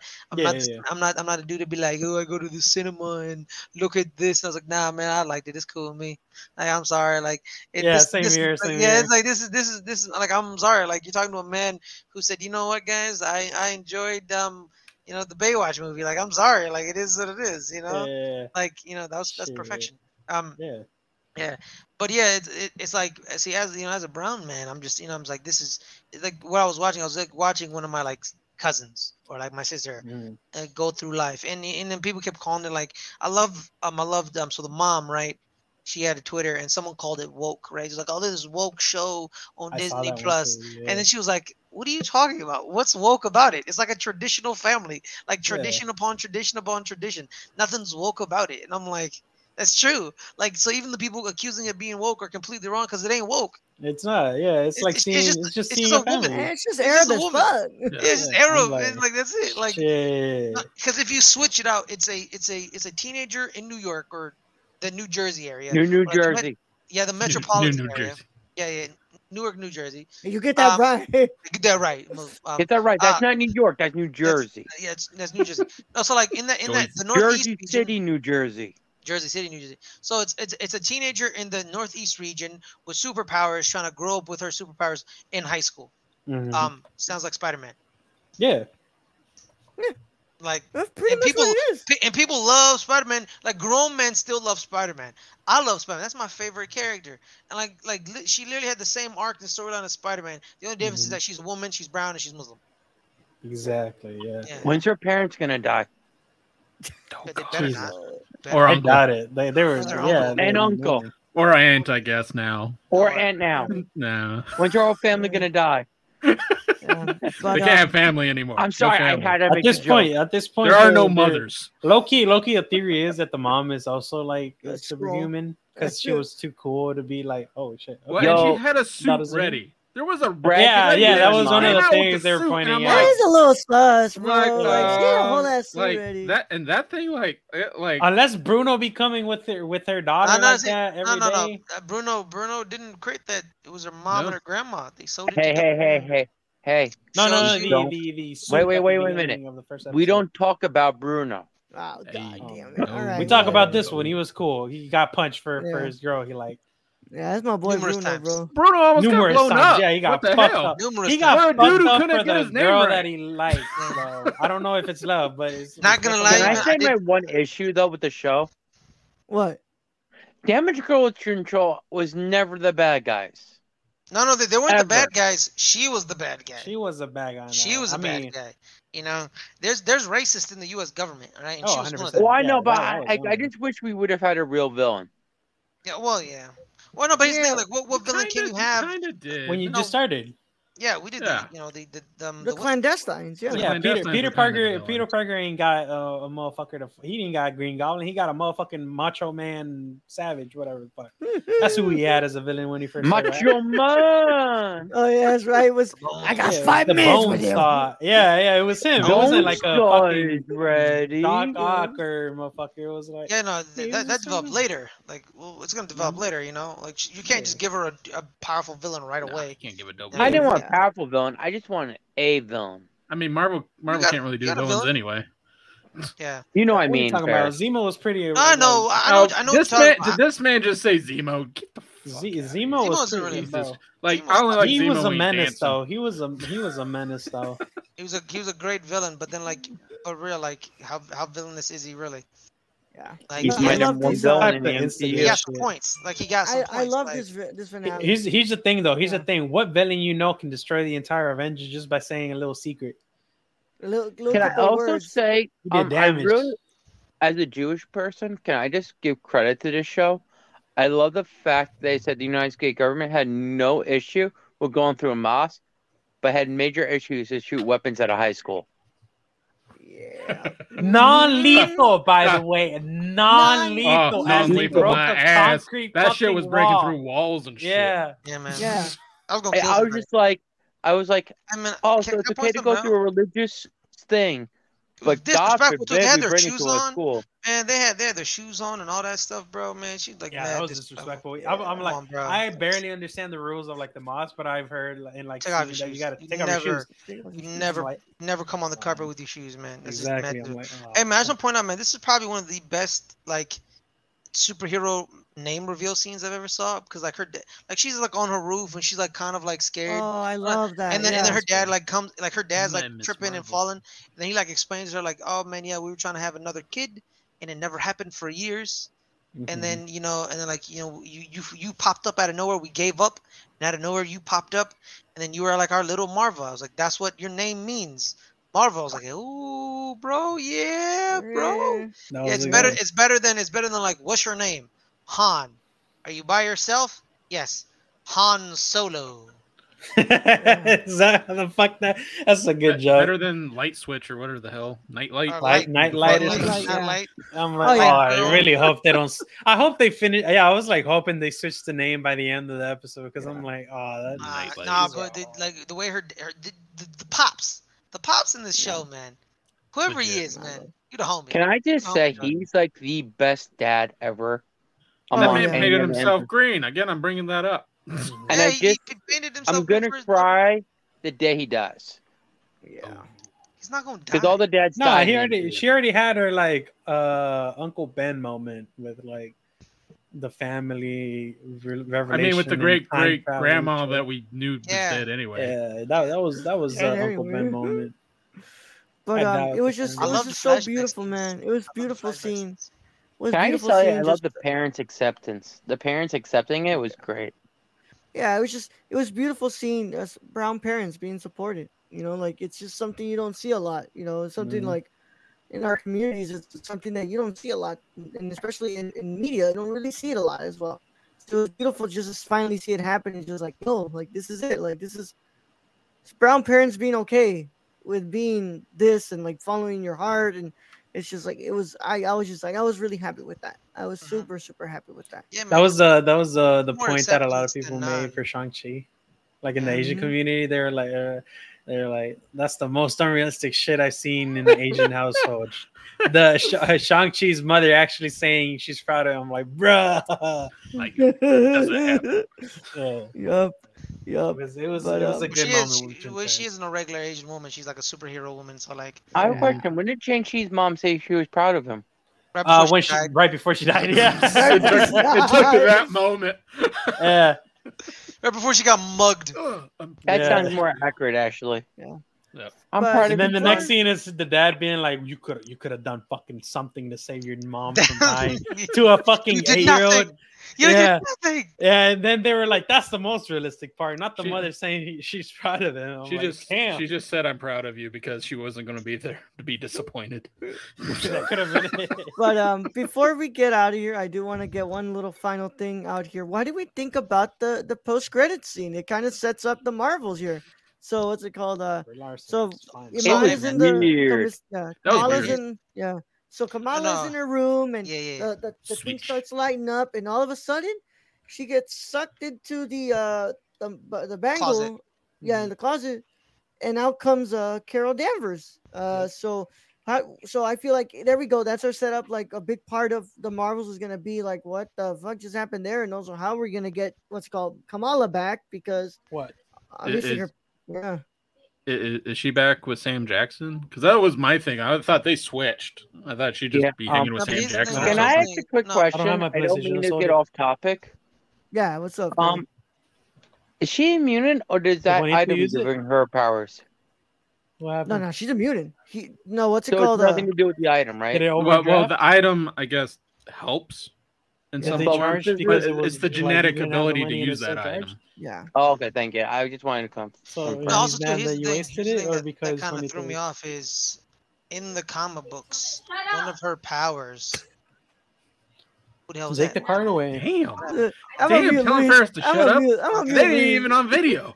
a dude to be like, oh, I go to the cinema and look at this. And I was like, nah, man, I liked it. It's cool with me. Like, I'm sorry. Like, same here. It's like this is like, I'm sorry. Like, you're talking to a man who said, you know what, guys, I enjoyed you know, the Baywatch movie. Like, I'm sorry. Like, it is what it is. You know, like, you know, that's perfection. Yeah, but yeah, it's like, see, as you know, as a brown man, I'm just, you know, I'm like, this is like what I was watching. I was like watching one of my like cousins or like my sister go through life, and then people kept calling it like, I loved so the mom, right? She had a Twitter, and someone called it woke, right? She's like, oh, this is woke show on Disney Plus, and then she was like, what are you talking about? What's woke about it? It's like a traditional family, like tradition upon tradition upon tradition. Nothing's woke about it, and I'm like. That's true. Like, so even the people accusing it of being woke are completely wrong because it ain't woke. It's not. Yeah, it's like seeing. It's just seeing a family. It's just Arab as fuck. Yeah, it's just Arab. Like that's it. Like, because if you switch it out, it's a teenager in New York or the New Jersey area. New Jersey. The metropolitan New area. Jersey. Yeah, Newark, New Jersey. You get that right. Get that right. Get that right. That's not New York. That's New Jersey. That's New Jersey. No, so like in the Northeast Jersey City, New Jersey. Jersey City, New Jersey. So it's a teenager in the Northeast region with superpowers trying to grow up with her superpowers in high school. Mm-hmm. Sounds like Spider-Man. Yeah. Like that's pretty much what it is. And people love Spider-Man. Like grown men still love Spider-Man. I love Spider-Man. That's my favorite character. And like she literally had the same arc and storyline as Spider-Man. The only difference is that she's a woman, she's brown, and she's Muslim. Exactly. Yeah. When's her parents gonna die? They better not. Or I doubt it. They were and uncle. Or aunt, I guess now. Or aunt now. No. When's your whole family gonna die? They can't have family anymore. I'm sorry, no I had to at make this a joke. point. At this point, there are no mothers. Low-key, a theory is that the mom is also like a superhuman because she was too cool to be like, oh shit. Okay. Well, and she had a suit ready. There was a that was one of the things they were pointing out. That is a little sus, bro. Like, she had a whole ass suit like ready. That thing, like unless Bruno be coming with her daughter every day. Bruno didn't create that. It was her mom and her grandma. They sold it. Hey. No. Wait a minute. We don't talk about Bruno. Oh god damn it! All right, we talk about this one. He was cool. He got punched for his girl. He like. Yeah, that's my boy Bruno, times. Bro. Bruno almost got blown up. Yeah, he got fucked up. He got fucked up for the girl that he liked. Bro. I don't know if it's love, but it's not gonna lie. Can I say my one issue though with the show? What? Damage Control was never the bad guys. No, they weren't the bad guys. She was the bad guy. She was the bad guy. She was a bad guy. You know, there's racists in the U.S. government, right? And she was 100%. Well, I know, but I just wish we would have had a real villain. Yeah, well, yeah. Well, no, but here's the thing, like, what villain can you have? Kind of did. When you just started. Yeah, we did. Yeah. The clandestines. Yeah. Yeah. Clandestines Peter were kind of Parker. the Peter villains. Parker ain't got a motherfucker. He didn't got Green Goblin. He got a motherfucking Macho Man Savage, whatever. But that's who he had as a villain when he first started. Macho Man. Oh yeah, that's right. It was I got 5 minutes with you. Yeah, it was him. It wasn't like a fucking ready. Doc Ock or motherfucker. It was like that developed later. Like, well, it's gonna develop later. Like you can't just give her a powerful villain right away. You can't give a dope. I didn't want a powerful villain. I just wanted a villain. I mean, Marvel can't really do villains anyway. Yeah. You know what I what mean. talking about? Zemo was pretty. I know. I know. Did this man just say Zemo? Get the fuck Zemo was really like I only like he Zemo was a when menace dancing. though. He was a menace though. He was a great villain, but then for real, like how villainous is he really? Yeah. Like, He's my number one villain in the MCU. He got some points. Like he got some points. I love like, this finale. Here's the thing though. Here's the thing. What villain can destroy the entire Avengers just by saying a little secret? Can I also say, I damage. really, as a Jewish person, can I just give credit to this show? I love the fact they said the United States government had no issue with going through a mosque, but had major issues to shoot weapons at a high school. Yeah. Non-lethal, by the way. Non-lethal. Non-lethal, my ass. That shit was breaking wall. through walls and shit. Yeah. Yeah, man. Yeah. I was gonna kill I was somebody. just like, I mean, oh, can so I it's point okay to go something through a religious thing, It was but God disrespectful, too. They forbid had we their bring it shoes to a on. school. Man, they had their shoes on and all that stuff, bro. Man, she's like, Yeah, mad that was disrespectful. disrespectful. I'm like, Come on, bro. I barely understand the rules of like the mosque, but I've heard in like Take off that your you shoes. gotta You take off your shoes. You never come on the carpet with your shoes, man. That's just Exactly. mad I'm like, oh, Hey man, I just want to point out, man, this is probably one of the best like superhero name reveal scenes I've ever saw. Because like she's like on her roof and she's like kind of like scared. Oh, I love that. And then her dad like comes, like her dad's like Miss tripping and Marvel. falling. And then he like explains to her like, oh man, yeah, we were trying to have another kid, and it never happened for years. And then you popped up out of nowhere. We gave up, and out of nowhere you popped up, and then you were like our little Marvel. I was like, that's what your name means, Marvel. I was like, ooh, bro, yeah, bro. Yeah, it's better. It's better than like, what's your name? Han. Are you by yourself? Yes, Han Solo. Is that the fuck that? That's a good joke. Better than Light Switch or whatever the hell. Nightlight. Nightlight is. Nightlight. I'm like, I really hope they don't. I hope they finish. Yeah, I was like hoping they switch the name by the end of the episode because I'm like, oh, that's but the way the pops in this show, man. Whoever he is, man, you the homie. Can I just say he's like the best dad ever? That man painted himself green. Again, I'm bringing that up. And he painted himself. I'm gonna cry the day he dies. Yeah. He's not gonna die. Because all the dads died. She already had her like Uncle Ben moment with like the family revelation. I mean, with the great grandma that we knew was dead anyway. Yeah, that was Uncle Ben moment. But it was just so beautiful, man. It was beautiful scene. Can I just tell you, I love the parents' acceptance. The parents accepting it was great. Yeah, it was beautiful seeing us brown parents being supported. Like it's just something you don't see a lot. It's something like in our communities, it's something that you don't see a lot, and especially in media, you don't really see it a lot as well. So it was beautiful just to finally see it happen. It's just like, yo, like this is it. Like this is brown parents being okay with being this and like following your heart, and it's just like it was. I was really happy with that. I was super happy with that. Yeah, man. That was the point that a lot of people made for Shang-Chi. Like in the Asian community, they're like, that's the most unrealistic shit I've seen in an Asian household. The Shang-Chi's mother actually saying she's proud of him. Like, bruh, like doesn't happen. Yup. It was a good moment. She isn't a regular Asian woman. She's like a superhero woman. So like, I have a question. When did Shang-Chi's mom say she was proud of him? Right before she died. Yeah, it took to that moment. Yeah. Right before she got mugged. That sounds more accurate, actually. Yeah. I'm proud of you. And then the next scene is the dad being like, "You could have done fucking something to save your mom from dying." To a fucking 8-year-old. Yeah. And then they were like, "That's the most realistic part." Not the mother saying she's proud of him. She just said, "I'm proud of you," because she wasn't going to be there to be disappointed. That could have been. But before we get out of here, I do want to get one little final thing out here. What do we think about the post-credit scene? It kind of sets up the Marvels here. So what's it called? So Kamala's in the So Oh, Kamala's no. in her room, and Yeah. the thing starts lighting up, and all of a sudden, she gets sucked into the bangle, Closet. in the closet, and out comes Carol Danvers. So I feel like there we go. That's our setup. Like a big part of the Marvels is gonna be like, what the fuck just happened there, and also how we're gonna get what's called Kamala back, because What? obviously Is she back with Sam Jackson? Because that was my thing. I thought they switched. I thought she'd just be hanging with No, but Sam here's the Jackson. thing, Can I ask a quick No. question? I don't have my I don't PlayStation, mean to so get do- off topic. yeah. What's up? Man? Is she immune, or does that when you item use it? giving her powers? What happened? No, she's immune. What's it So called? it's nothing to do with the item, right? Did it Well, overdraft? the item, I guess, helps in Did some they form. charge It's because It's the like, genetic you didn't have the ability to money and use it that still item. charged? Yeah. Oh, okay, thank you. I just wanted to come. So confirm. he's Also, too, mad here's that the you thing. wasted Here's the it, thing or that because kind when of you threw threw me it? off is in the comic books, one of her powers. Who the hell was Take the that? card away. Damn. I'm Damn, on mute, tell Luis. Ferris to I'm shut on up. mute. I'm on mute, They ain't Luis. even on video.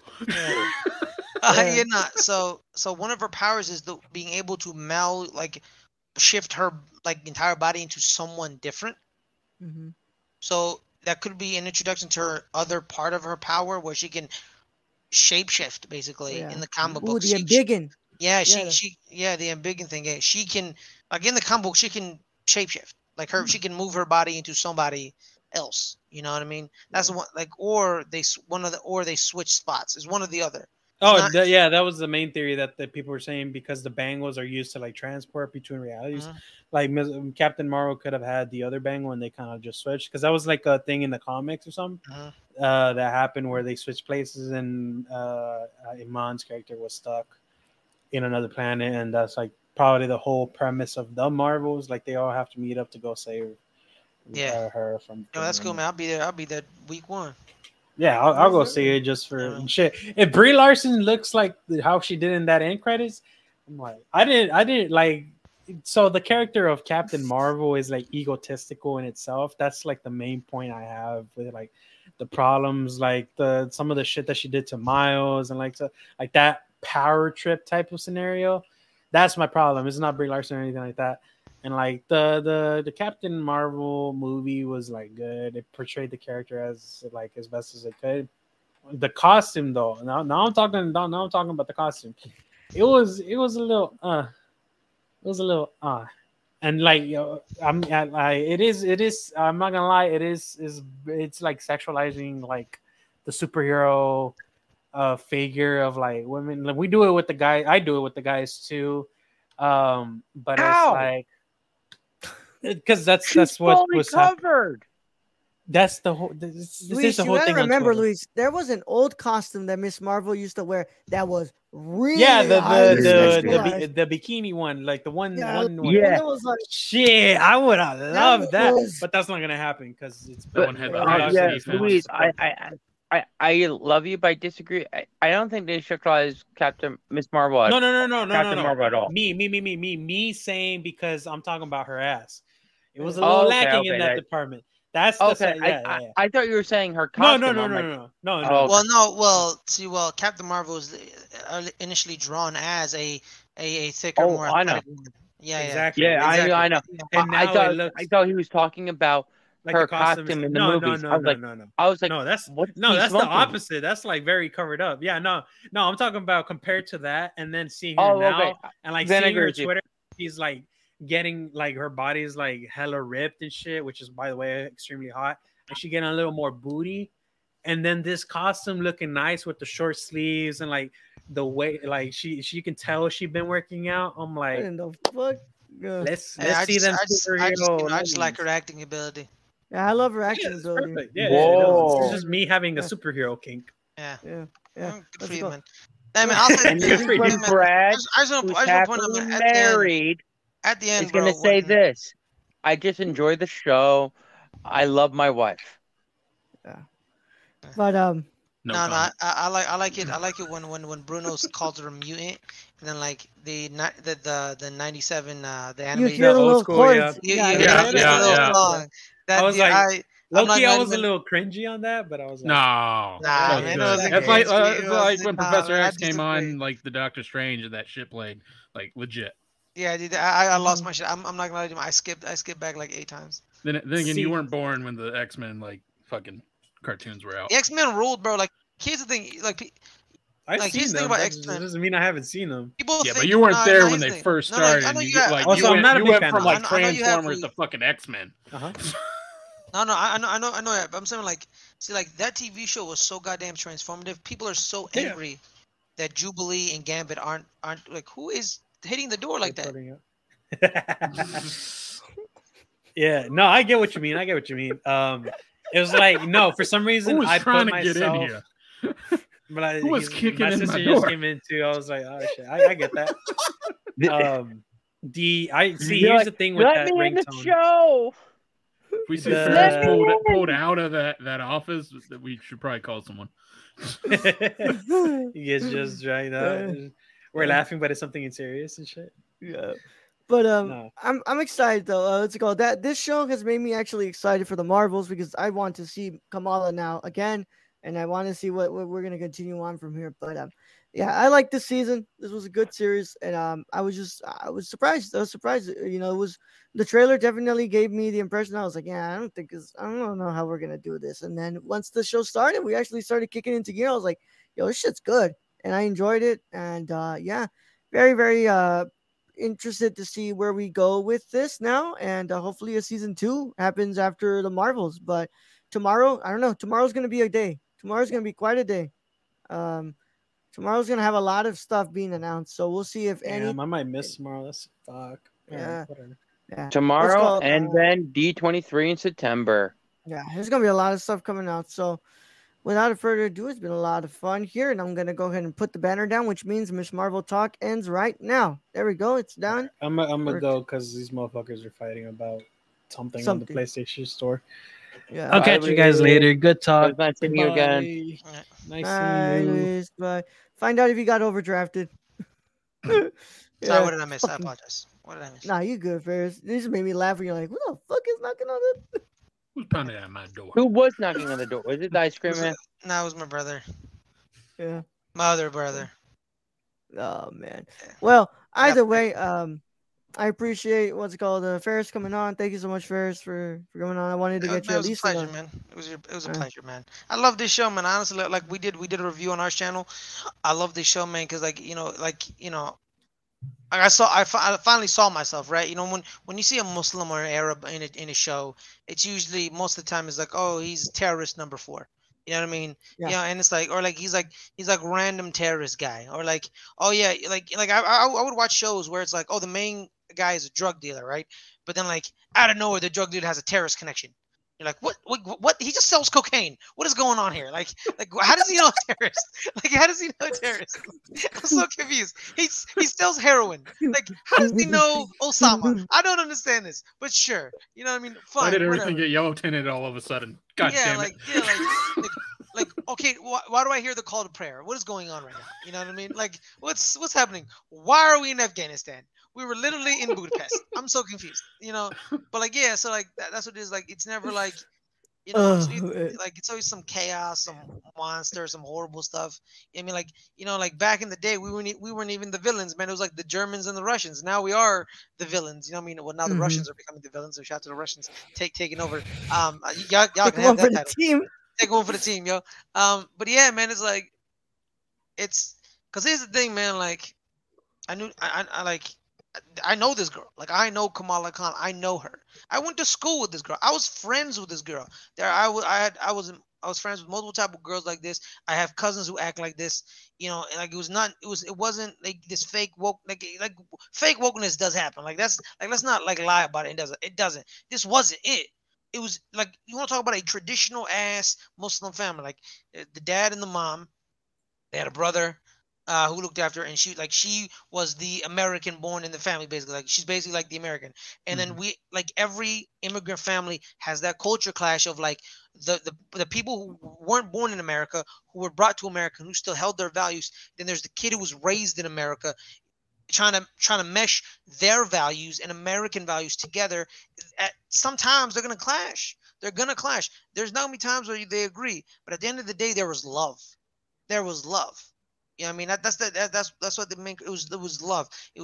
Yeah, not so one of her powers is being able to shift her like entire body into someone different. Mhm. So that could be an introduction to her other part of her power where she can shapeshift basically in the comic book. The Embiggen. the Embiggen thing. Yeah, she can in the comic book she can shapeshift. Like she can move her body into somebody else. You know what I mean? That's one or they switch spots. It's one or the other. That was the main theory that the people were saying, because the bangles are used to like transport between realities. Like Captain Marvel could have had the other bangle and they kind of just switched, because that was like a thing in the comics or something that happened where they switched places, and Iman's character was stuck in another planet, and that's like probably the whole premise of the Marvels. Like they all have to meet up to go save her from. No, that's cool, man. I'll be there week 1. Yeah, I'll go see it just for shit. If Brie Larson looks like how she did in that end credits, I'm like, I didn't like. So the character of Captain Marvel is like egotistical in itself. That's like the main point I have with like the problems, like some of the shit that she did to Miles, and like that power trip type of scenario. That's my problem. It's not Brie Larson or anything like that. And like the Captain Marvel movie was like good. It portrayed the character as best as it could. The costume though, now I'm talking about the costume. It was a little and like it is I'm not gonna lie, it's like sexualizing like the superhero figure of like women. Like, we do it with the guy. I do it with the guys too. But it's like, because that's what was covered. That's the whole. This is the whole thing. Remember, Luis, there was an old costume that Miss Marvel used to wear that was really the bikini one, like the one. It was like, shit, I would have loved that, but that's not gonna happen because it's. Luis, I love you, but I disagree. I don't think they sexualize Miss Marvel. No, Marvel at all. Me saying, because I'm talking about her ass. It was a little lacking in that department. That's okay. I thought you were saying her costume. No. Well, Captain Marvel was initially drawn as a thicker, more athletic woman. Yeah, exactly. Yeah, exactly. I know. And I thought he was talking about like her costume in the movies. I was like, that's the opposite. That's like very covered up. Yeah, no, I'm talking about compared to that, and then seeing her now, and like then seeing her Twitter, she's like getting like her body's like hella ripped and shit, which is, by the way, extremely hot, and she getting a little more booty, and then this costume looking nice with the short sleeves and like the way like she can tell she's been working out. I'm like, let's see them superhero. I just like her acting ability. Yeah, I love her acting ability. Yeah, it's just me having a superhero kink. Yeah. Good for you, man. I mean, I'll say Brad, I just want to point out married. At the end, is going to say this. I just enjoy the show. I love my wife. Yeah. But I like it. I like it when Bruno calls her a mutant, and then like the 97 the animated you hear the old little school, chords. Yeah. I was like, Loki, I was a little cringy on that, but I was like, nah, man, that's like when Professor X came on, like the Doctor Strange, and that shit played like legit. Yeah, dude, I lost my shit. I'm not gonna lie to you. I skipped back like 8 times. Then again, you weren't born when the X-Men like fucking cartoons were out. The X-Men ruled, bro. Like, here's the thing. Like, I've seen them. That doesn't mean I haven't seen them. But you weren't there when they first started. You went from like Transformers to fucking X-Men. Uh-huh. No, I know that. But I'm saying, like, see, like, that TV show was so goddamn transformative. People are so angry that Jubilee and Gambit aren't like, who is hitting the door like that? Yeah, no, I get what you mean. It was like, no, for some reason I put myself. Get in here? But who was kicking my in sister my just door? Came in too. I was like, oh shit, I get that. Here's the thing with Let that me in the ringtone. show. If we see Ferris pulled out of that office, we should probably call someone. You guys just trying to. We're laughing, but it's something serious and shit. Yeah. But I'm excited though. Let's go. This show has made me actually excited for the Marvels because I want to see Kamala now again, and I want to see what we're gonna continue on from here. But yeah, I like this season. This was a good series, and I was surprised. You know, the trailer definitely gave me the impression. I was like, yeah, I don't know how we're gonna do this. And then once the show started, we actually started kicking into gear. I was like, yo, this shit's good, and I enjoyed it. And yeah, very very interested to see where we go with this now, and hopefully a season 2 happens after the Marvels. But tomorrow, I don't know. Tomorrow's gonna be a day. Tomorrow's gonna be quite a day. Tomorrow's gonna have a lot of stuff being announced, so we'll see if any. I might miss tomorrow. That's fuck. Yeah. Yeah. Tomorrow and then D23 in September. Yeah, there's gonna be a lot of stuff coming out. So, without further ado, it's been a lot of fun here, and I'm gonna go ahead and put the banner down, which means Miss Marvel Talk ends right now. There we go. It's done. I'm gonna go because these motherfuckers are fighting about something on the PlayStation Store. Yeah. I'll catch you guys later. Good talk. Nice seeing you again. Nice seeing you. Bye. Find out if you got overdrafted. Sorry, what did I miss? I apologize. What did I miss? Nah, you good, Ferris. This made me laugh. You're like, what the fuck is knocking on it? Who's pounding at my door? Who was knocking on the door? Was it the ice cream man? No, it was my brother. Yeah. My other brother. Oh man. Well, either way, I appreciate Ferris coming on. Thank you so much, Ferris, for coming on. I wanted to get you at least. It was a pleasure, man. It was a pleasure, man. I love this show, man. Honestly, like we did a review on our channel. I love this show, man, because I finally saw myself, right? You know, when you see a Muslim or an Arab in a show, it's usually most of the time it's like, oh, he's terrorist number 4. You know what I mean? Yeah. And it's like, or like he's like random terrorist guy, or like, oh yeah, like I would watch shows where it's like, oh, the main guy is a drug dealer, right? But then like out of nowhere, the drug dealer has a terrorist connection. You're like, what? He just sells cocaine. What is going on here? Like, how does he know a terrorist? Like, how does he know a terrorist? I'm so confused. He sells heroin. Like, how does he know Osama? I don't understand this, but sure. You know what I mean? Fine. Why did everything get yellow tinted all of a sudden? God damn it. Like, okay, why do I hear the call to prayer? What is going on right now? You know what I mean? Like, what's happening? Why are we in Afghanistan? We were literally in Budapest. I'm so confused, you know. But like, yeah, so like that's what it is. Like, it's never like, you know, it's always some chaos, some monster, some horrible stuff. I mean, like, you know, like back in the day, we weren't even the villains, man. It was like the Germans and the Russians. Now we are the villains. You know what I mean? Well, now the Russians are becoming the villains. So shout out to the Russians taking over. Y'all can have that title. Team. Take one for the team, yo. But yeah, man, it's like, it's because here's the thing, man. Like, I know this girl. Like, I know Kamala Khan. I know her. I went to school with this girl. I was friends with this girl. I was friends with multiple type of girls like this. I have cousins who act like this. You know, and like it wasn't like this fake woke like fake wokeness does happen. Like let's not like lie about it. It doesn't. This wasn't it. It was like, you want to talk about a traditional ass Muslim family, like the dad and the mom. They had a brother who looked after her, and she was the American born in the family, basically. Like, she's basically like the American. And then every immigrant family has that culture clash of like the people who weren't born in America, who were brought to America, who still held their values. Then there's the kid who was raised in America, trying to mesh their values and American values together. Sometimes they're gonna clash. They're gonna clash. There's not gonna be times where they agree, but at the end of the day, there was love. There was love. You know what I mean? That's what the main. It was love. It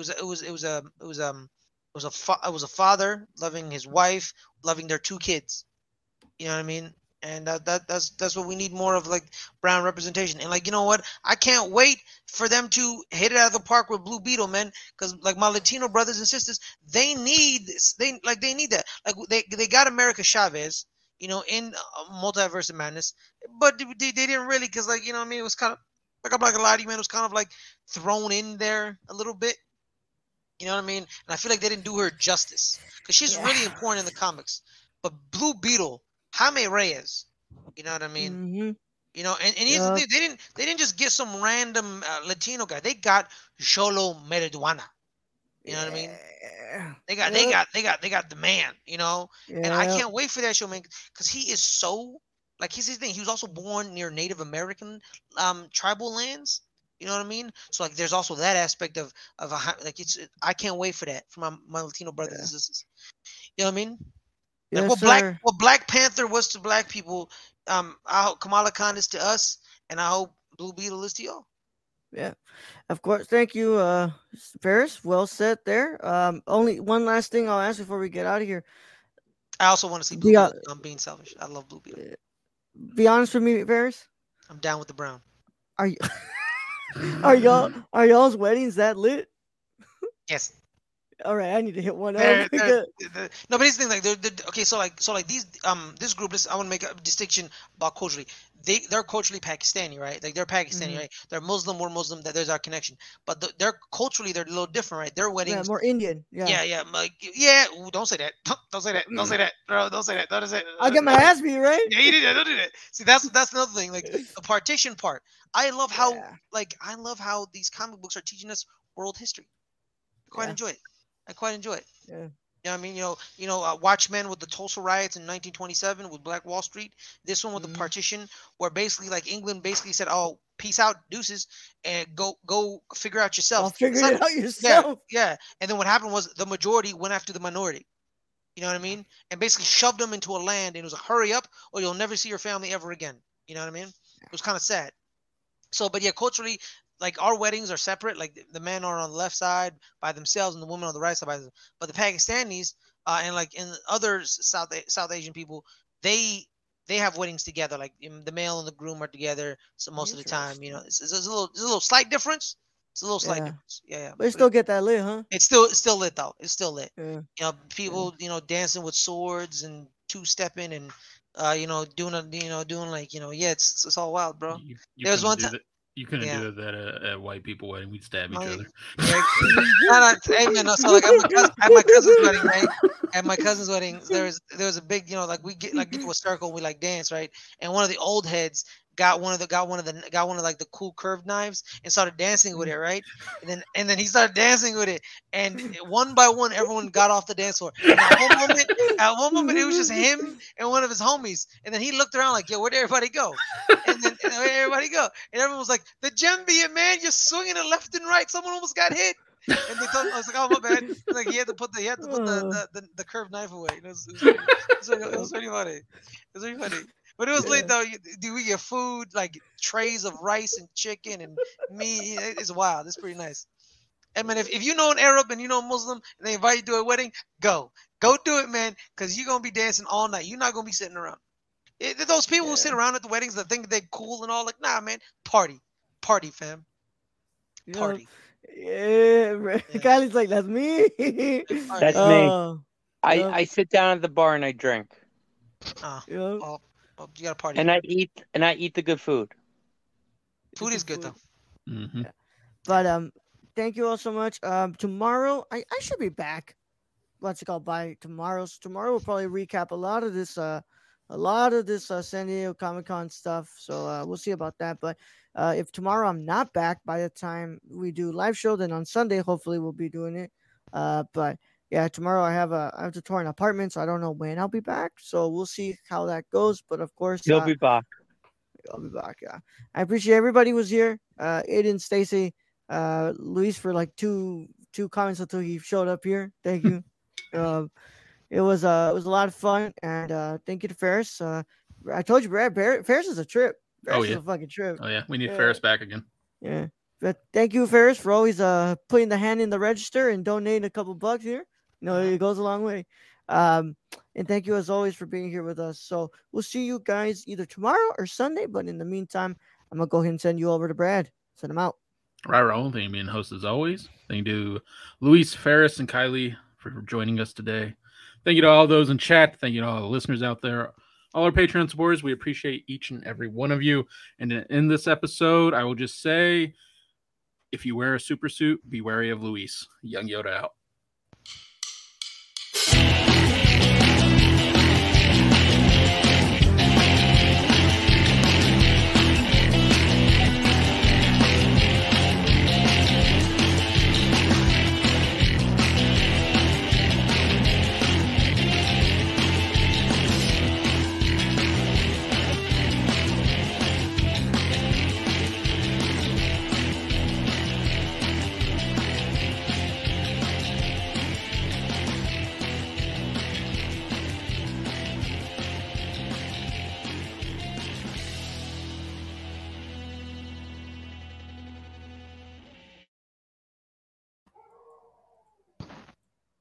was a father loving his wife, loving their 2 kids. You know what I mean? And that's what we need more of, like brown representation. And like, you know what? I can't wait for them to hit it out of the park with Blue Beetle, man. Because like my Latino brothers and sisters, they need this. They need that. Like they got America Chavez, you know, in Multiverse of Madness, but they didn't really, because like, you know what I mean? It was kind of like, I'm not gonna lie to you, man. It was kind of like thrown in there a little bit. You know what I mean? And I feel like they didn't do her justice, because she's really important in the comics. But Blue Beetle, Jaime Reyes, you know what I mean? Mm-hmm. You know, and here's the thing, they didn't just get some random Latino guy. They got Xolo Maridueña. You know what I mean? They got the man, you know? And I can't wait for that show, man, because he is so, like, here's his thing. He was also born near Native American tribal lands. You know what I mean? So like, there's also that aspect of like, I can't wait for that for my Latino brothers and sisters. You know what I mean? Like what Black Panther was to Black people, I hope Kamala Khan is to us, and I hope Blue Beetle is to y'all. Yeah, of course. Thank you, Ferris. Well said there. Only one last thing I'll ask before we get out of here. I also want to see Blue Beetle. I'm being selfish. I love Blue Beetle. Be honest with me, Ferris. I'm down with the brown. Are you? are y'all's weddings that lit? Yes. All right, I need to hit one up. No, but here's the thing, like, okay, so like these this group, I want to make a distinction about culturally. They're culturally Pakistani, right? Like they're Pakistani, right? They're Muslim, we're Muslim. There's our connection, but they're culturally they're a little different, right? Their weddings, more Indian. Yeah. Like, Ooh, don't say that. Don't say that. Don't say that, bro. Don't say that. Don't say that. I'll get my ass beat, right? Yeah, you do that. Don't do that. See, that's another thing. Like the partition part. I love how these comic books are teaching us world history. I quite enjoy it. Yeah. You know what I mean? You know, Watchmen with the Tulsa riots in 1927 with Black Wall Street. This one with the partition, where basically like England basically said, "Oh, peace out, deuces, and go figure out yourself." Figure it out yourself. Yeah. And then what happened was the majority went after the minority. You know what I mean? And basically shoved them into a land, and it was a hurry up, or you'll never see your family ever again. You know what I mean? It was kind of sad. So, but yeah, culturally, like our weddings are separate. Like the men are on the left side by themselves, and the women on the right side by themselves. But the Pakistanis and like in other South Asian people, they have weddings together. Like the male and the groom are together. So most of the time, you know, it's a little slight difference. It's a little slight difference. Yeah. But you still get that lit, huh? It's still lit though. It's still lit. Yeah. You know, people, you know, dancing with swords and two-stepping and you know, doing like, you know, it's all wild, bro. There's one time. You couldn't do that at white people wedding. We'd stab each other. Hey man, so like at my cousin's wedding, right? At my cousin's wedding, there was a big, you know, like we get to a circle and we like dance, right? And one of the old heads got one of like the cool curved knives and started dancing with it, right? And then he started dancing with it, and one by one, everyone got off the dance floor. And at one moment, it was just him and one of his homies, and then he looked around like, "Yo, where'd everybody go?" And then where'd everybody go? And everyone was like, "The djembe, man, you're swinging it left and right. Someone almost got hit." And they told me, I was like, "Oh my bad." Like he had to put the curved knife away. It was pretty funny. It was pretty funny. But it was late though. We get food, like trays of rice and chicken and meat. It's wild. It's pretty nice. I mean, if you know an Arab and you know a Muslim and they invite you to a wedding, go do it, man. Because you're gonna be dancing all night. You're not gonna be sitting around. Those people who sit around at the weddings that think they're cool and all, like, nah, man, party, fam, party. Yeah, Kylie's like, that's me. That's me. I sit down at the bar and I drink. Oh, you got a party. And I eat the good food. Food is good though. Mm-hmm. Yeah. But thank you all so much. Tomorrow I should be back. What's it called by tomorrow? So tomorrow we'll probably recap a lot of this San Diego Comic-Con stuff. So we'll see about that. But if tomorrow I'm not back by the time we do live show, then on Sunday hopefully we'll be doing it. But yeah, tomorrow I have to tour an apartment, so I don't know when I'll be back. So we'll see how that goes. But of course, you'll be back. I'll be back. Yeah, I appreciate everybody who was here. Aiden, Stacy, Luis for like two comments until he showed up here. Thank you. It was a lot of fun, and thank you to Ferris. I told you, Brad. Ferris is a trip. Ferris is a fucking trip. Oh yeah, we need Ferris back again. Yeah, but thank you, Ferris, for always putting the hand in the register and donating a couple bucks here. It goes a long way. And thank you as always for being here with us. So we'll see you guys either tomorrow or Sunday. But in the meantime, I'm gonna go ahead and send you over to Brad. Send him out. Right, Raul. Thank you for being host as always. Thank you to Luis, Ferris, and Kylie for joining us today. Thank you to all those in chat. Thank you to all the listeners out there. All our Patreon supporters, we appreciate each and every one of you. And in this episode, I will just say, if you wear a super suit, be wary of Luis. Young Yoda out.